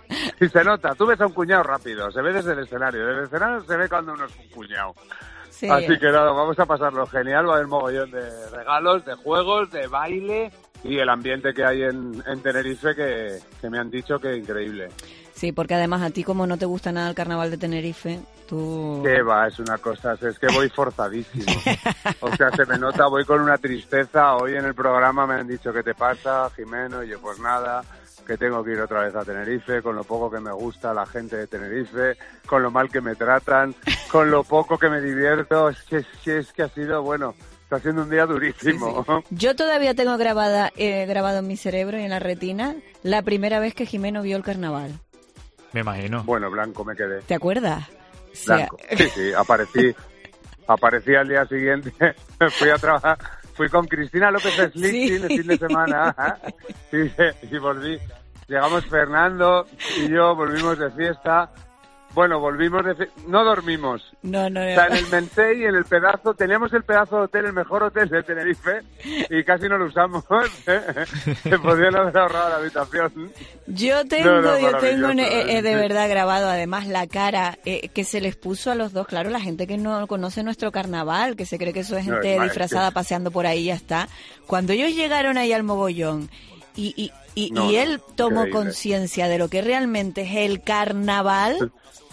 Y se nota, tú ves a un cuñado rápido, se ve desde el escenario, desde el escenario se ve cuando uno es un cuñado. Sí. Así que nada, vamos a pasarlo genial, va a haber mogollón de regalos, de juegos, de baile y el ambiente que hay en, en Tenerife que, que me han dicho que es increíble. Sí, porque además a ti como no te gusta nada el carnaval de Tenerife, tú... Que va, es una cosa, es que voy forzadísimo. O sea, se me nota, voy con una tristeza. Hoy en el programa me han dicho, ¿qué te pasa, Jimeno? Y yo, pues nada, que tengo que ir otra vez a Tenerife, con lo poco que me gusta la gente de Tenerife, con lo mal que me tratan, con lo poco que me divierto. Es que, es que, es que ha sido, bueno, está siendo un día durísimo. Sí, sí. Yo todavía tengo grabada, eh, grabado en mi cerebro y en la retina la primera vez que Jimeno vio el carnaval. Me imagino. Bueno, blanco me quedé. ¿Te acuerdas? Blanco. Sí, sí, aparecí, aparecí al día siguiente, fui a trabajar, fui con Cristina López Slick sí. el fin de semana y, y volví. Llegamos Fernando y yo, volvimos de fiesta. Bueno, volvimos de fiesta. No dormimos. No, no, no. O sea, en el Mentey, en el pedazo, teníamos el pedazo de hotel, el mejor hotel de Tenerife, y casi no lo usamos. Se podían haber ahorrado la habitación. Yo tengo, no, no, yo tengo eh, de verdad grabado, además, la cara eh, que se les puso a los dos. Claro, la gente que no conoce nuestro carnaval, que se cree que eso es gente no, es disfrazada que... paseando por ahí y ya está. Cuando ellos llegaron ahí al mogollón y, y, y, no, y él tomó conciencia de lo que realmente es el carnaval...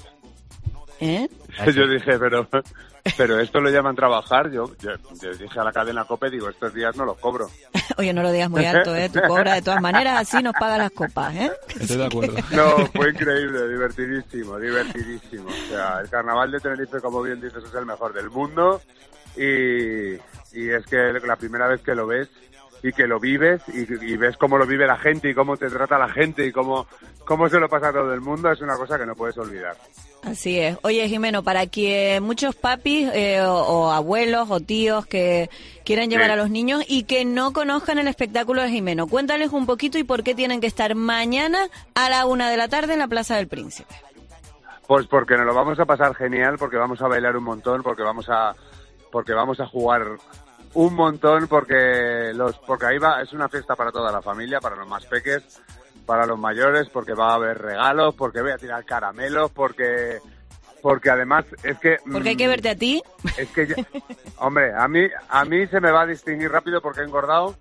¿Eh? Yo dije, pero pero esto lo llaman trabajar. Yo, yo, yo dije a la cadena COPE, digo, estos días no los cobro. Oye, no lo digas muy alto, ¿eh? Tú cobras de todas maneras, así nos pagan las copas, ¿eh? Estoy de acuerdo. No, fue increíble, divertidísimo, divertidísimo. O sea, el carnaval de Tenerife, como bien dices, es el mejor del mundo y, y es que la primera vez que lo ves y que lo vives y, y ves cómo lo vive la gente y cómo te trata la gente y cómo, cómo se lo pasa a todo el mundo, es una cosa que no puedes olvidar. Así es. Oye, Jimeno, para que muchos papis eh, o, o abuelos o tíos que quieran llevar sí. a los niños y que no conozcan el espectáculo de Jimeno, cuéntales un poquito y por qué tienen que estar mañana a la una de la tarde en la Plaza del Príncipe. Pues porque nos lo vamos a pasar genial, porque vamos a bailar un montón, porque vamos a, porque vamos a jugar un montón, porque los, porque ahí va, es una fiesta para toda la familia, para los más peques, para los mayores, porque va a haber regalos, porque voy a tirar caramelos, porque porque además es que porque hay que verte a ti. Es que yo, hombre, a mí a mí se me va a distinguir rápido porque he engordado.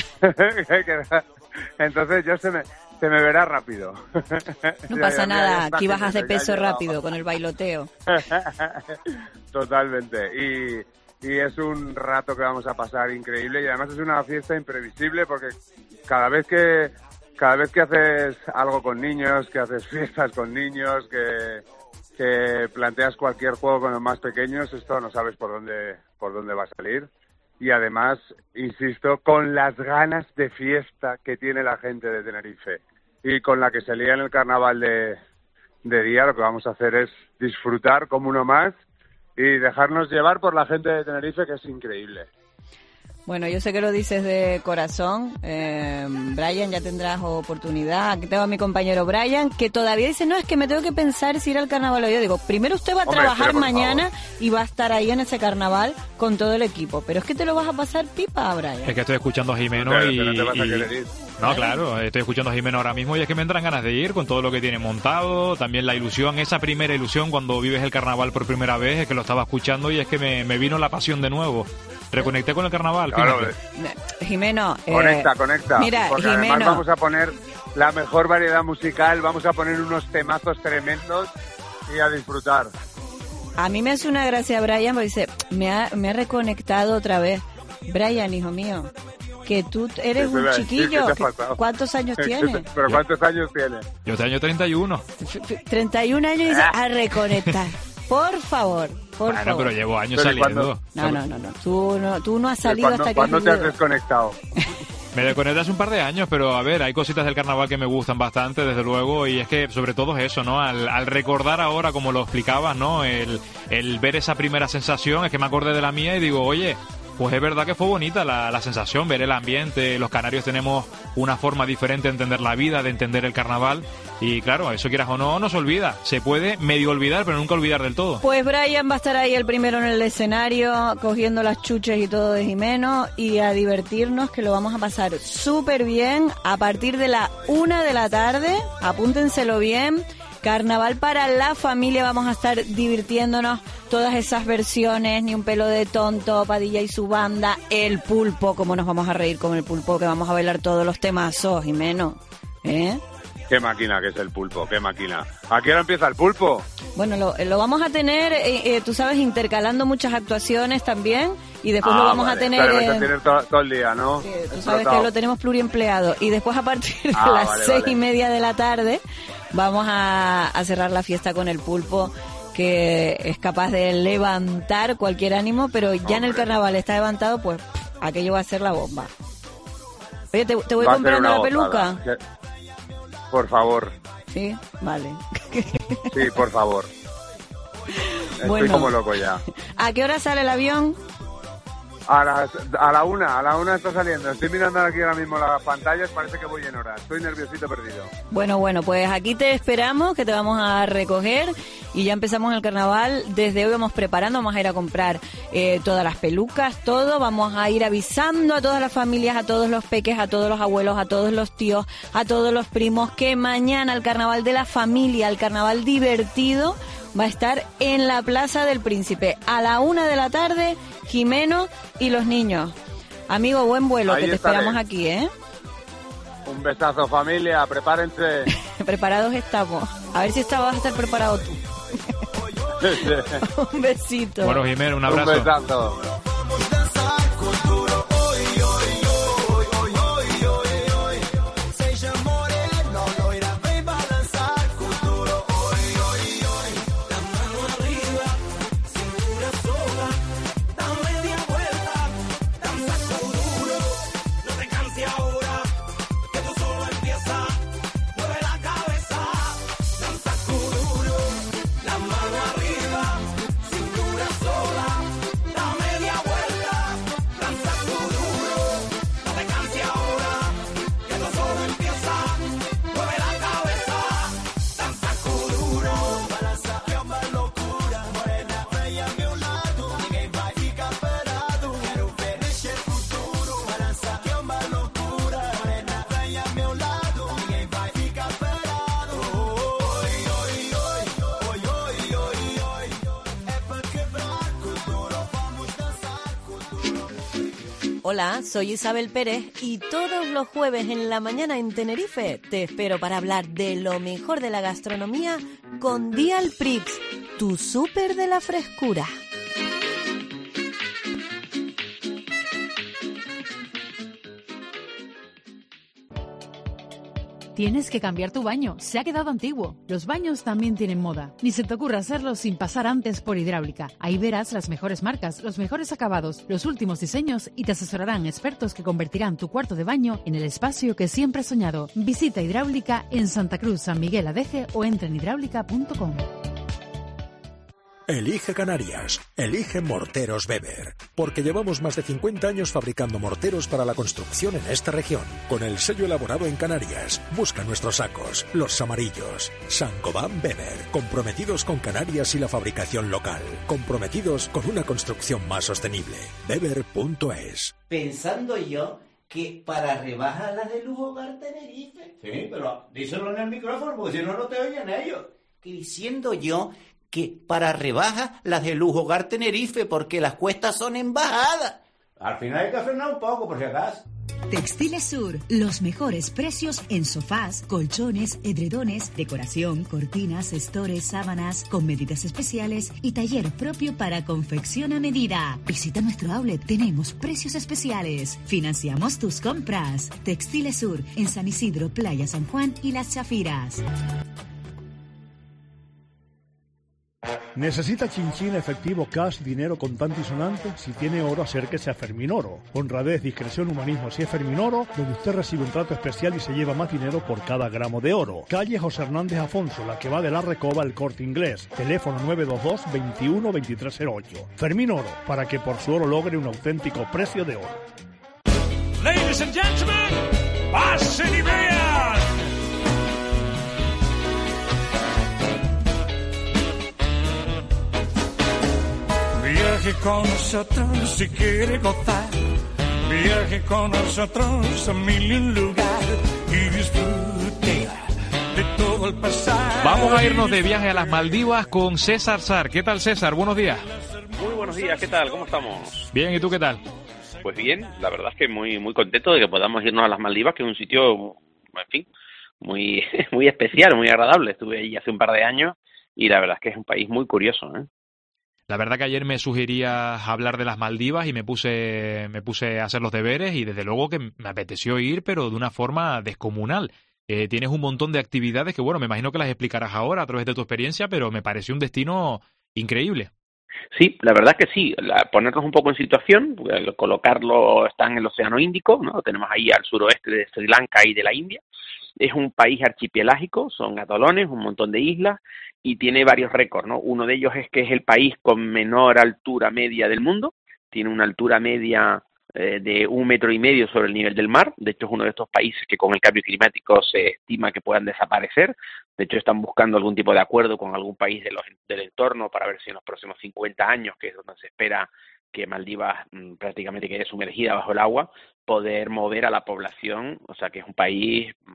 Entonces yo se me se me verá rápido. No pasa nada, aquí bajas de peso rápido con el bailoteo. Totalmente. Y y es un rato que vamos a pasar increíble y además es una fiesta imprevisible porque cada vez que Cada vez que haces algo con niños, que haces fiestas con niños, que, que planteas cualquier juego con los más pequeños, esto no sabes por dónde, por dónde va a salir. Y además, insisto, con las ganas de fiesta que tiene la gente de Tenerife y con la que se lía en el carnaval de, de día, lo que vamos a hacer es disfrutar como uno más y dejarnos llevar por la gente de Tenerife, que es increíble. Bueno, yo sé que lo dices de corazón. Eh, Brian, ya tendrás oportunidad. Aquí tengo a mi compañero Brian, que todavía dice, no, es que me tengo que pensar si ir al carnaval o yo. Digo, primero usted va a Hombre, trabajar pero, mañana favor. y va a estar ahí en ese carnaval con todo el equipo. Pero es que te lo vas a pasar pipa, Brian. Es que estoy escuchando a Jimeno Pero, y... pero te vas a y... querer ir. No, claro, estoy escuchando a Jimeno ahora mismo y es que me entran ganas de ir con todo lo que tiene montado, también la ilusión, esa primera ilusión cuando vives el carnaval por primera vez, es que lo estaba escuchando y es que me, me vino la pasión de nuevo. Reconecté con el carnaval, claro, fíjate. Jimeno, eh, conecta, conecta. Mira, porque Jimeno, además vamos a poner la mejor variedad musical, vamos a poner unos temazos tremendos y a disfrutar. A mí me hace una gracia Brian porque dice, me ha, me ha reconectado otra vez. Brian, hijo mío, que tú eres un chiquillo. ¿Cuántos años tienes? ¿Pero cuántos años tienes? Yo este año treinta y uno. treinta y un años y dice, a reconectar. Por favor, por bueno, favor. Pero llevo años pero saliendo. No, no, no, no. Tú no, tú no has salido ¿Cuándo, hasta que ¿cuándo has te has salido? desconectado? Me desconecté hace un par de años, pero a ver, hay cositas del carnaval que me gustan bastante, desde luego, y es que sobre todo es eso, ¿no? Al, al recordar ahora, como lo explicabas, ¿no? El, el ver esa primera sensación, es que me acordé de la mía y digo, oye, pues es verdad que fue bonita la, la sensación, ver el ambiente. Los canarios tenemos una forma diferente de entender la vida, de entender el carnaval, y claro, eso quieras o no, no se olvida. Se puede medio olvidar, pero nunca olvidar del todo. Pues Brian va a estar ahí el primero en el escenario, cogiendo las chuches y todo de Jimeno, y a divertirnos, que lo vamos a pasar súper bien a partir de la una de la tarde. Apúntenselo bien. Carnaval para la familia, vamos a estar divirtiéndonos, todas esas versiones, Ni un pelo de tonto, Padilla y su banda, el pulpo, cómo nos vamos a reír con el pulpo, que vamos a bailar todos los temazos, Jimeno, ¿eh? Qué máquina que es el pulpo, qué máquina. ¿A qué hora empieza el pulpo? Bueno, lo, lo vamos a tener, eh, eh, tú sabes, intercalando muchas actuaciones también, y después ah, lo vamos vale. a tener... Claro, eh, vas a tener todo, todo el día, ¿no? Sí, tú sabes que lo tenemos pluriempleado, y después a partir de ah, las vale, seis vale. y media de la tarde vamos a, a cerrar la fiesta con el pulpo, que es capaz de levantar cualquier ánimo, pero ya Hombre. en el carnaval está levantado, pues aquello va a ser la bomba. Oye, ¿te, te voy va comprando la gozada. peluca? Por favor. Sí, vale. Sí, por favor. Estoy bueno, como loco ya. ¿A qué hora sale el avión? A la, a la una, a la una está saliendo. Estoy mirando aquí ahora mismo las pantallas, parece que voy en hora. Estoy nerviosito perdido. Bueno, bueno, pues aquí te esperamos, que te vamos a recoger, y ya empezamos el carnaval. Desde hoy vamos preparando, vamos a ir a comprar eh, todas las pelucas, todo. Vamos a ir avisando a todas las familias, a todos los peques, a todos los abuelos, a todos los tíos, a todos los primos, que mañana el carnaval de la familia, el carnaval divertido, va a estar en la Plaza del Príncipe a la una de la tarde, Jimeno y los niños. Amigo, buen vuelo, Ahí que te estaré. Esperamos aquí, ¿eh? Un besazo, familia, prepárense. Preparados estamos. A ver si esta vas a estar preparado tú. Un besito. Bueno, Jimeno, un abrazo. Un besazo. Hola, soy Isabel Pérez y todos los jueves en la mañana en Tenerife te espero para hablar de lo mejor de la gastronomía con Dial Prix, tu súper de la frescura. Tienes que cambiar tu baño, se ha quedado antiguo. Los baños también tienen moda. Ni se te ocurra hacerlo sin pasar antes por Hidráulica. Ahí verás las mejores marcas, los mejores acabados, los últimos diseños y te asesorarán expertos que convertirán tu cuarto de baño en el espacio que siempre has soñado. Visita Hidráulica en Santa Cruz, San Miguel Adeje o entra en hidráulica punto com. Elige Canarias, elige Morteros Weber, porque llevamos más de cincuenta años fabricando morteros para la construcción en esta región, con el sello elaborado en Canarias. Busca nuestros sacos, los amarillos. Saint-Gobain Weber, comprometidos con Canarias y la fabricación local, comprometidos con una construcción más sostenible. Weber punto es. Pensando yo que para rebajar las de Lujo Hogar Tenerife... Sí, pero díselo en el micrófono, porque si no, no te oyen ellos. Que diciendo yo... que para rebajas las de Lujo Hogar Tenerife, porque las cuestas son en bajada. Al final hay que frenar un poco, por si acaso. Textiles Sur, los mejores precios en sofás, colchones, edredones, decoración, cortinas, estores, sábanas, con medidas especiales y taller propio para confección a medida. Visita nuestro outlet, tenemos precios especiales. Financiamos tus compras. Textiles Sur, en San Isidro, Playa San Juan y Las Chafiras. Uh-huh. ¿Necesita chinchín, efectivo, cash, dinero contante y sonante? Si tiene oro, acérquese a Fermín Oro. Honradez, discreción, humanismo. Si es Fermín Oro, donde usted recibe un trato especial y se lleva más dinero por cada gramo de oro. Calle José Hernández Afonso, la que va de la Recoba al Corte Inglés. Teléfono nueve dos dos, veintiuno, veintitrés cero ocho. Fermín Oro, para que por su oro logre un auténtico precio de oro. Ladies and gentlemen, pasen y vean. Viaje con nosotros si quiere gozar. Viaje con nosotros a mil y un lugar y disfrute de todo el pasado. Vamos a irnos de viaje a las Maldivas con César Sar. ¿Qué tal, César? Buenos días. Muy buenos días, ¿qué tal? ¿Cómo estamos? Bien, ¿y tú qué tal? Pues bien, la verdad es que muy muy contento de que podamos irnos a las Maldivas, que es un sitio, en fin, muy muy especial, muy agradable. Estuve allí hace un par de años y la verdad es que es un país muy curioso, ¿eh? La verdad que ayer me sugerías hablar de las Maldivas y me puse me puse a hacer los deberes y desde luego que me apeteció ir, pero de una forma descomunal. Eh, tienes un montón de actividades que, bueno, me imagino que las explicarás ahora a través de tu experiencia, pero me pareció un destino increíble. Sí, la verdad es que sí, la, ponernos un poco en situación, colocarlo, está en el Océano Índico, ¿no? Lo tenemos ahí al suroeste de Sri Lanka y de la India. Es un país archipelágico, son atolones, un montón de islas, y tiene varios récords, ¿no? Uno de ellos es que es el país con menor altura media del mundo, tiene una altura media eh, de un metro y medio sobre el nivel del mar. De hecho es uno de estos países que con el cambio climático se estima que puedan desaparecer. De hecho están buscando algún tipo de acuerdo con algún país de los, del entorno para ver si en los próximos cincuenta años, que es donde se espera que Maldivas mmm, prácticamente quede sumergida bajo el agua, poder mover a la población. O sea que es un país mmm,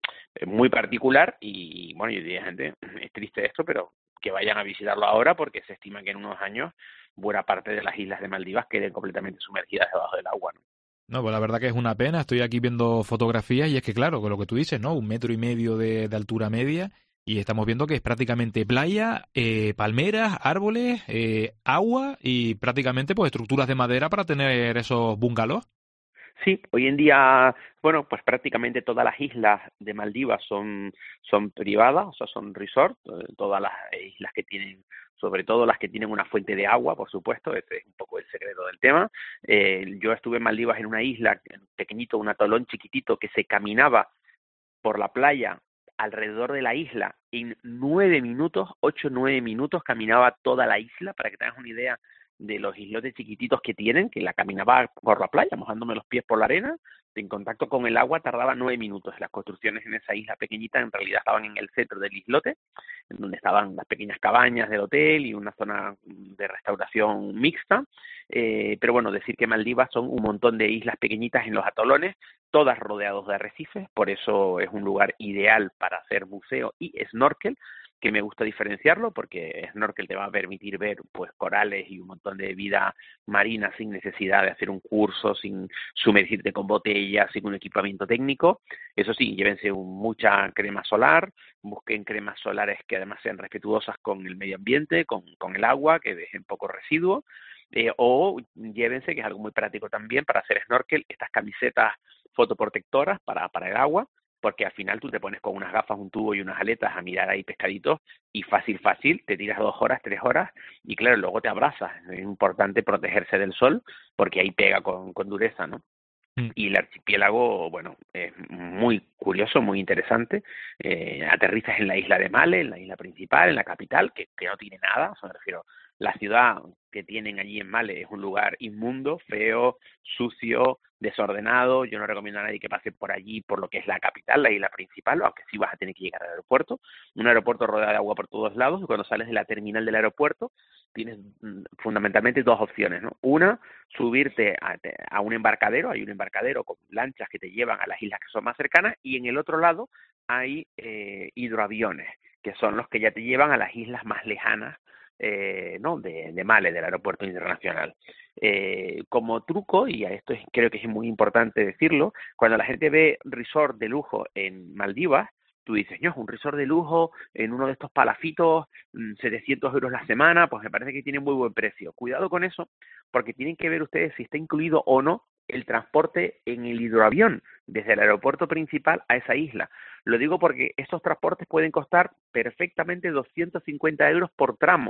muy particular y, bueno, yo diría, gente, es triste esto, pero que vayan a visitarlo ahora porque se estima que en unos años buena parte de las islas de Maldivas queden completamente sumergidas debajo del agua, ¿no? No, pues la verdad que es una pena. Estoy aquí viendo fotografías y es que, claro, con lo que tú dices, ¿no? Un metro y medio de, de altura media y estamos viendo que es prácticamente playa, eh, palmeras, árboles, eh, agua y prácticamente pues estructuras de madera para tener esos bungalows. Sí, hoy en día, bueno, pues prácticamente todas las islas de Maldivas son, son privadas, o sea, son resort, todas las islas que tienen, sobre todo las que tienen una fuente de agua, por supuesto, ese es un poco el secreto del tema. Eh, yo estuve en Maldivas en una isla pequeñito, un atolón chiquitito que se caminaba por la playa alrededor de la isla en nueve minutos, ocho, nueve minutos caminaba toda la isla, para que tengas una idea de los islotes chiquititos que tienen, que la caminaba por la playa, mojándome los pies por la arena, en contacto con el agua tardaba nueve minutos. Las construcciones en esa isla pequeñita en realidad estaban en el centro del islote, en donde estaban las pequeñas cabañas del hotel y una zona de restauración mixta, eh, pero bueno, decir que Maldivas son un montón de islas pequeñitas en los atolones, todas rodeados de arrecifes, por eso es un lugar ideal para hacer buceo y snorkel, que me gusta diferenciarlo porque snorkel te va a permitir ver pues corales y un montón de vida marina sin necesidad de hacer un curso, sin sumergirte con botellas, sin un equipamiento técnico. Eso sí, llévense un, mucha crema solar, busquen cremas solares que además sean respetuosas con el medio ambiente, con, con el agua, que dejen poco residuo, eh, o llévense, que es algo muy práctico también para hacer snorkel, estas camisetas fotoprotectoras para, para el agua, porque al final tú te pones con unas gafas, un tubo y unas aletas a mirar ahí pescaditos y fácil, fácil, te tiras dos horas, tres horas y claro, luego te abrazas. Es importante protegerse del sol porque ahí pega con, con dureza, ¿no? Mm. Y el archipiélago, bueno, es muy curioso, muy interesante. Eh, aterrizas en la isla de Male, en la isla principal, en la capital, que, que no tiene nada, o sea, me refiero, la ciudad que tienen allí en Male es un lugar inmundo, feo, sucio, desordenado. Yo no recomiendo a nadie que pase por allí, por lo que es la capital, la isla principal, aunque sí vas a tener que llegar al aeropuerto. Un aeropuerto rodeado de agua por todos lados, y cuando sales de la terminal del aeropuerto tienes fundamentalmente dos opciones, ¿no? Una, subirte a, a un embarcadero, hay un embarcadero con lanchas que te llevan a las islas que son más cercanas, y en el otro lado hay eh, hidroaviones, que son los que ya te llevan a las islas más lejanas, Eh, no de, de Male, del aeropuerto internacional. Eh, como truco, y a esto es, creo que es muy importante decirlo, cuando la gente ve resort de lujo en Maldivas, tú dices, no, un resort de lujo en uno de estos palafitos, setecientos euros la semana, pues me parece que tiene muy buen precio. Cuidado con eso, porque tienen que ver ustedes si está incluido o no el transporte en el hidroavión desde el aeropuerto principal a esa isla. Lo digo porque estos transportes pueden costar perfectamente doscientos cincuenta euros por tramo,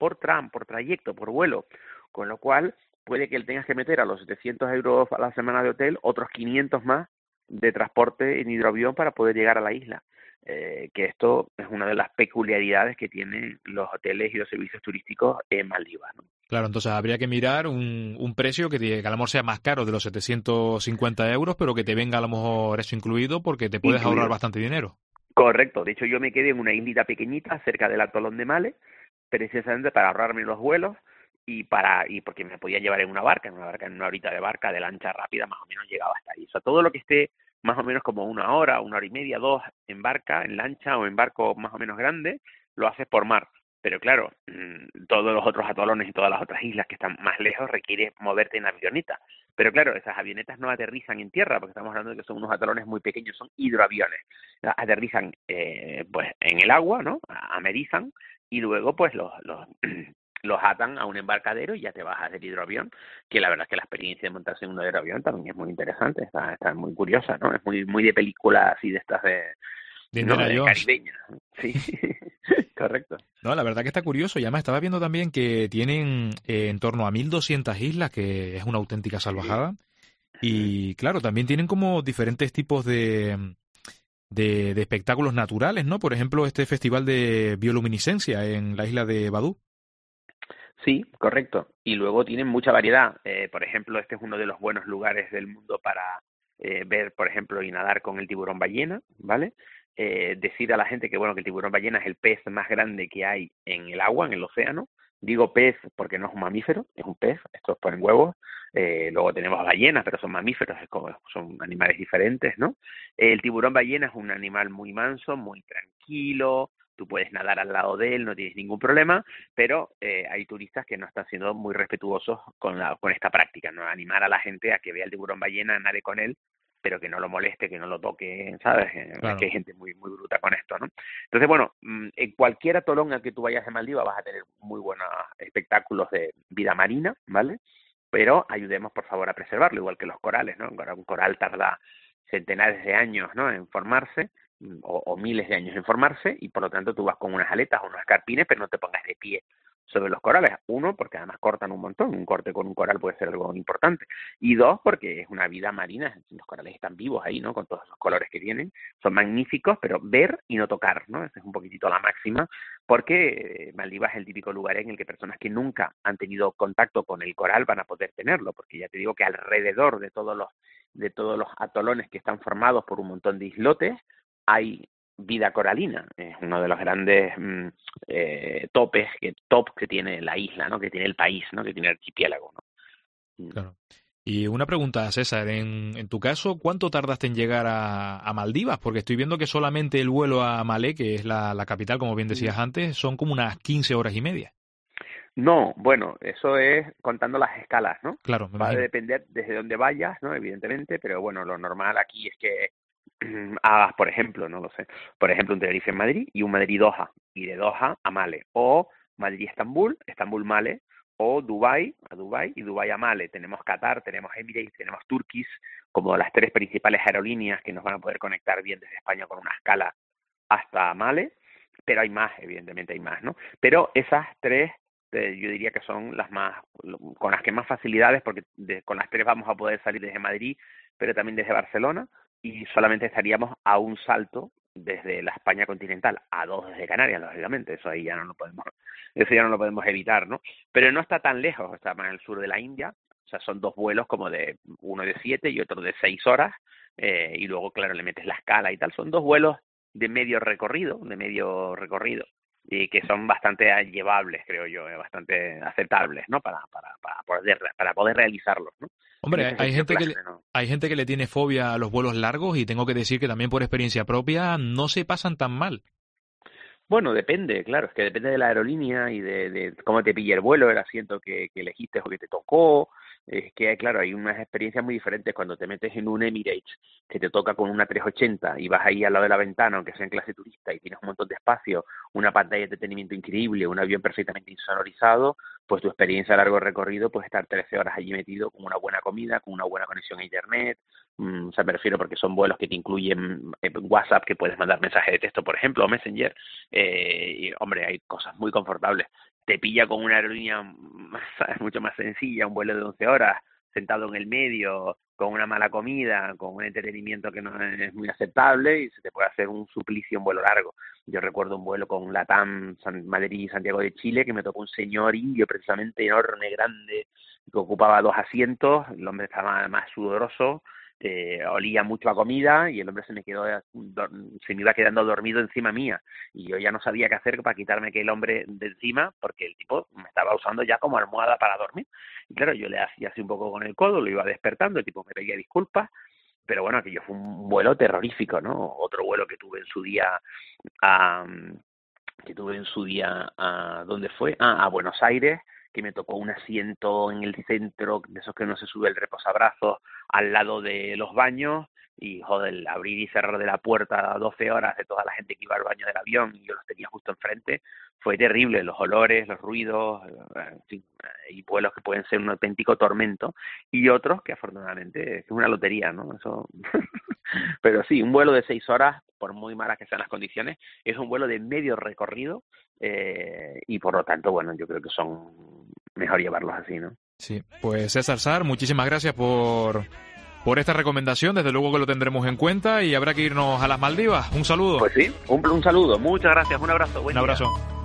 por tram, por trayecto, por vuelo, con lo cual puede que él tengas que meter a los setecientos euros a la semana de hotel otros quinientos más de transporte en hidroavión para poder llegar a la isla. Eh, que esto es una de las peculiaridades que tienen los hoteles y los servicios turísticos en Maldivas, ¿no? Claro, entonces habría que mirar un, un precio que, te, que a lo mejor sea más caro de los setecientos cincuenta euros, pero que te venga a lo mejor eso incluido porque te puedes Incluido. ahorrar bastante dinero. Correcto, de hecho yo me quedé en una islita pequeñita cerca del atolón de Male, precisamente para ahorrarme los vuelos y para y porque me podía llevar en una barca, en una barca, en una horita de barca, de lancha rápida, más o menos llegaba hasta ahí. O sea, todo lo que esté más o menos como una hora, una hora y media, dos, en barca, en lancha o en barco más o menos grande, lo haces por mar. Pero claro, todos los otros atolones y todas las otras islas que están más lejos requiere moverte en avioneta. Pero claro, esas avionetas no aterrizan en tierra, porque estamos hablando de que son unos atolones muy pequeños, son hidroaviones. Aterrizan eh, pues en el agua, ¿no? Amerizan, y luego pues los, los los atan a un embarcadero y ya te bajas del hidroavión, que la verdad es que la experiencia de montarse en un hidroavión también es muy interesante, está, está muy curiosa, ¿no? Es muy muy de película así de estas de, de, ¿no? de caribeñas. Sí, correcto. No, la verdad que está curioso y además estaba viendo también que tienen eh, en torno a mil doscientas islas, que es una auténtica salvajada, y claro, también tienen como diferentes tipos de... De, de espectáculos naturales, ¿no? Por ejemplo, este festival de bioluminiscencia en la isla de Badú. Sí, correcto. Y luego tienen mucha variedad. Eh, por ejemplo, este es uno de los buenos lugares del mundo para eh, ver, por ejemplo, y nadar con el tiburón ballena, ¿vale? Eh, decir a la gente que, bueno, que el tiburón ballena es el pez más grande que hay en el agua, en el océano. Digo pez porque no es un mamífero, es un pez, estos ponen huevos. Eh, luego tenemos ballenas, pero son mamíferos, es como, son animales diferentes, ¿no? El tiburón ballena es un animal muy manso, muy tranquilo, tú puedes nadar al lado de él, no tienes ningún problema, pero eh, hay turistas que no están siendo muy respetuosos con, la, con esta práctica, ¿no? Animar a la gente a que vea el tiburón ballena, nade con él, pero que no lo moleste, que no lo toque, ¿sabes? Claro. Es que hay gente muy muy bruta con esto, ¿no? Entonces, bueno, en cualquier atolón al que tú vayas de Maldivas vas a tener muy buenos espectáculos de vida marina, ¿vale? Pero ayudemos, por favor, a preservarlo, igual que los corales, ¿no? Un coral tarda centenares de años, ¿no?, en formarse, o, o miles de años en formarse, y por lo tanto tú vas con unas aletas o unos escarpines, pero no te pongas de pie sobre los corales. Uno, porque además cortan un montón, un corte con un coral puede ser algo importante. Y dos, porque es una vida marina, los corales están vivos ahí, ¿no?, con todos los colores que tienen, son magníficos, pero ver y no tocar, ¿no? Esa es un poquitito la máxima, porque Maldivas es el típico lugar en el que personas que nunca han tenido contacto con el coral van a poder tenerlo, porque ya te digo que alrededor de todos los de todos los atolones que están formados por un montón de islotes hay vida coralina. Es uno de los grandes mm, eh, topes que top que tiene la isla, ¿no?, que tiene el país, ¿no?, que tiene el archipiélago, ¿no? Claro. Y una pregunta, César, en, en tu caso, ¿cuánto tardaste en llegar a, a Maldivas? Porque estoy viendo que solamente el vuelo a Malé, que es la, la capital, como bien decías antes, son como unas quince horas y media. No, bueno, eso es contando las escalas, ¿no? Claro, me Va a imagino. depender desde dónde vayas, ¿no?, evidentemente, pero bueno, lo normal aquí es que hagas, por ejemplo, no lo sé, por ejemplo, un Tenerife en Madrid y un Madrid-Doha, y de Doha a Male, o Madrid-Estambul, Estambul-Male, o Dubái a Dubái y Dubái a Male. Tenemos Qatar, tenemos Emirates, tenemos Turkish, como las tres principales aerolíneas que nos van a poder conectar bien desde España con una escala hasta Male, pero hay más, evidentemente hay más, ¿no? Pero esas tres, eh, yo diría que son las más, con las que más facilidades, porque de, con las tres vamos a poder salir desde Madrid, pero también desde Barcelona, y solamente estaríamos a un salto desde la España continental, a dos desde Canarias, lógicamente, eso ahí ya no lo podemos, eso ya no lo podemos evitar, ¿no? Pero no está tan lejos, está más en el sur de la India, o sea, son dos vuelos como de, uno de siete y otro de seis horas, eh, y luego, claro, le metes la escala y tal, son dos vuelos de medio recorrido, de medio recorrido, y que son bastante llevables, creo yo, eh, bastante aceptables, ¿no?, para, para, para poder, para poder realizarlos, ¿no? Hombre, Ese hay gente, que clase, le, ¿no? hay gente que le tiene fobia a los vuelos largos y tengo que decir que también por experiencia propia no se pasan tan mal. Bueno, depende, claro, es que depende de la aerolínea y de, de cómo te pilla el vuelo, el asiento que, que elegiste o que te tocó. Es que, claro, hay unas experiencias muy diferentes cuando te metes en un Emirates que te toca con una trescientos ochenta y vas ahí al lado de la ventana, aunque sea en clase turista, y tienes un montón de espacio, una pantalla de entretenimiento increíble, un avión perfectamente insonorizado, pues tu experiencia a largo recorrido puede estar trece horas allí metido con una buena comida, con una buena conexión a internet, mmm, o sea, me refiero porque son vuelos que te incluyen WhatsApp, que puedes mandar mensajes de texto, por ejemplo, o Messenger, eh, y hombre, hay cosas muy confortables, te pilla con una aerolínea más, mucho más sencilla, un vuelo de once horas, sentado en el medio, con una mala comida, con un entretenimiento que no es muy aceptable, y se te puede hacer un suplicio un vuelo largo. Yo recuerdo un vuelo con LATAM, San Madrid y Santiago de Chile, que me tocó un señor indio precisamente enorme, grande, que ocupaba dos asientos, el hombre estaba más sudoroso, eh, olía mucho a comida, y el hombre se me quedó se me iba quedando dormido encima mía, y yo ya no sabía qué hacer para quitarme aquel hombre de encima, porque el tipo me estaba usando ya como almohada para dormir. Y claro, yo le hacía así un poco con el codo, lo iba despertando, el tipo me pedía disculpas, pero bueno, aquello fue un vuelo terrorífico, ¿no? Otro vuelo que tuve en su día a, que tuve en su día a, ¿dónde fue? Ah, a Buenos Aires, que me tocó un asiento en el centro, de esos que no se sube el reposabrazos, al lado de los baños, y joder, abrir y cerrar de la puerta a doce horas de toda la gente que iba al baño del avión, y yo los tenía justo enfrente, fue terrible, los olores, los ruidos, en fin, y vuelos que pueden ser un auténtico tormento, y otros que afortunadamente es una lotería, ¿no? Eso. Pero sí, un vuelo de seis horas, por muy malas que sean las condiciones, es un vuelo de medio recorrido, eh, y por lo tanto, bueno, yo creo que son mejor llevarlos así, ¿no? Sí, pues César Sar, muchísimas gracias por, por esta recomendación, desde luego que lo tendremos en cuenta, y habrá que irnos a las Maldivas. Un saludo. Pues sí, un, un saludo, muchas gracias, un abrazo. Buen un día. abrazo.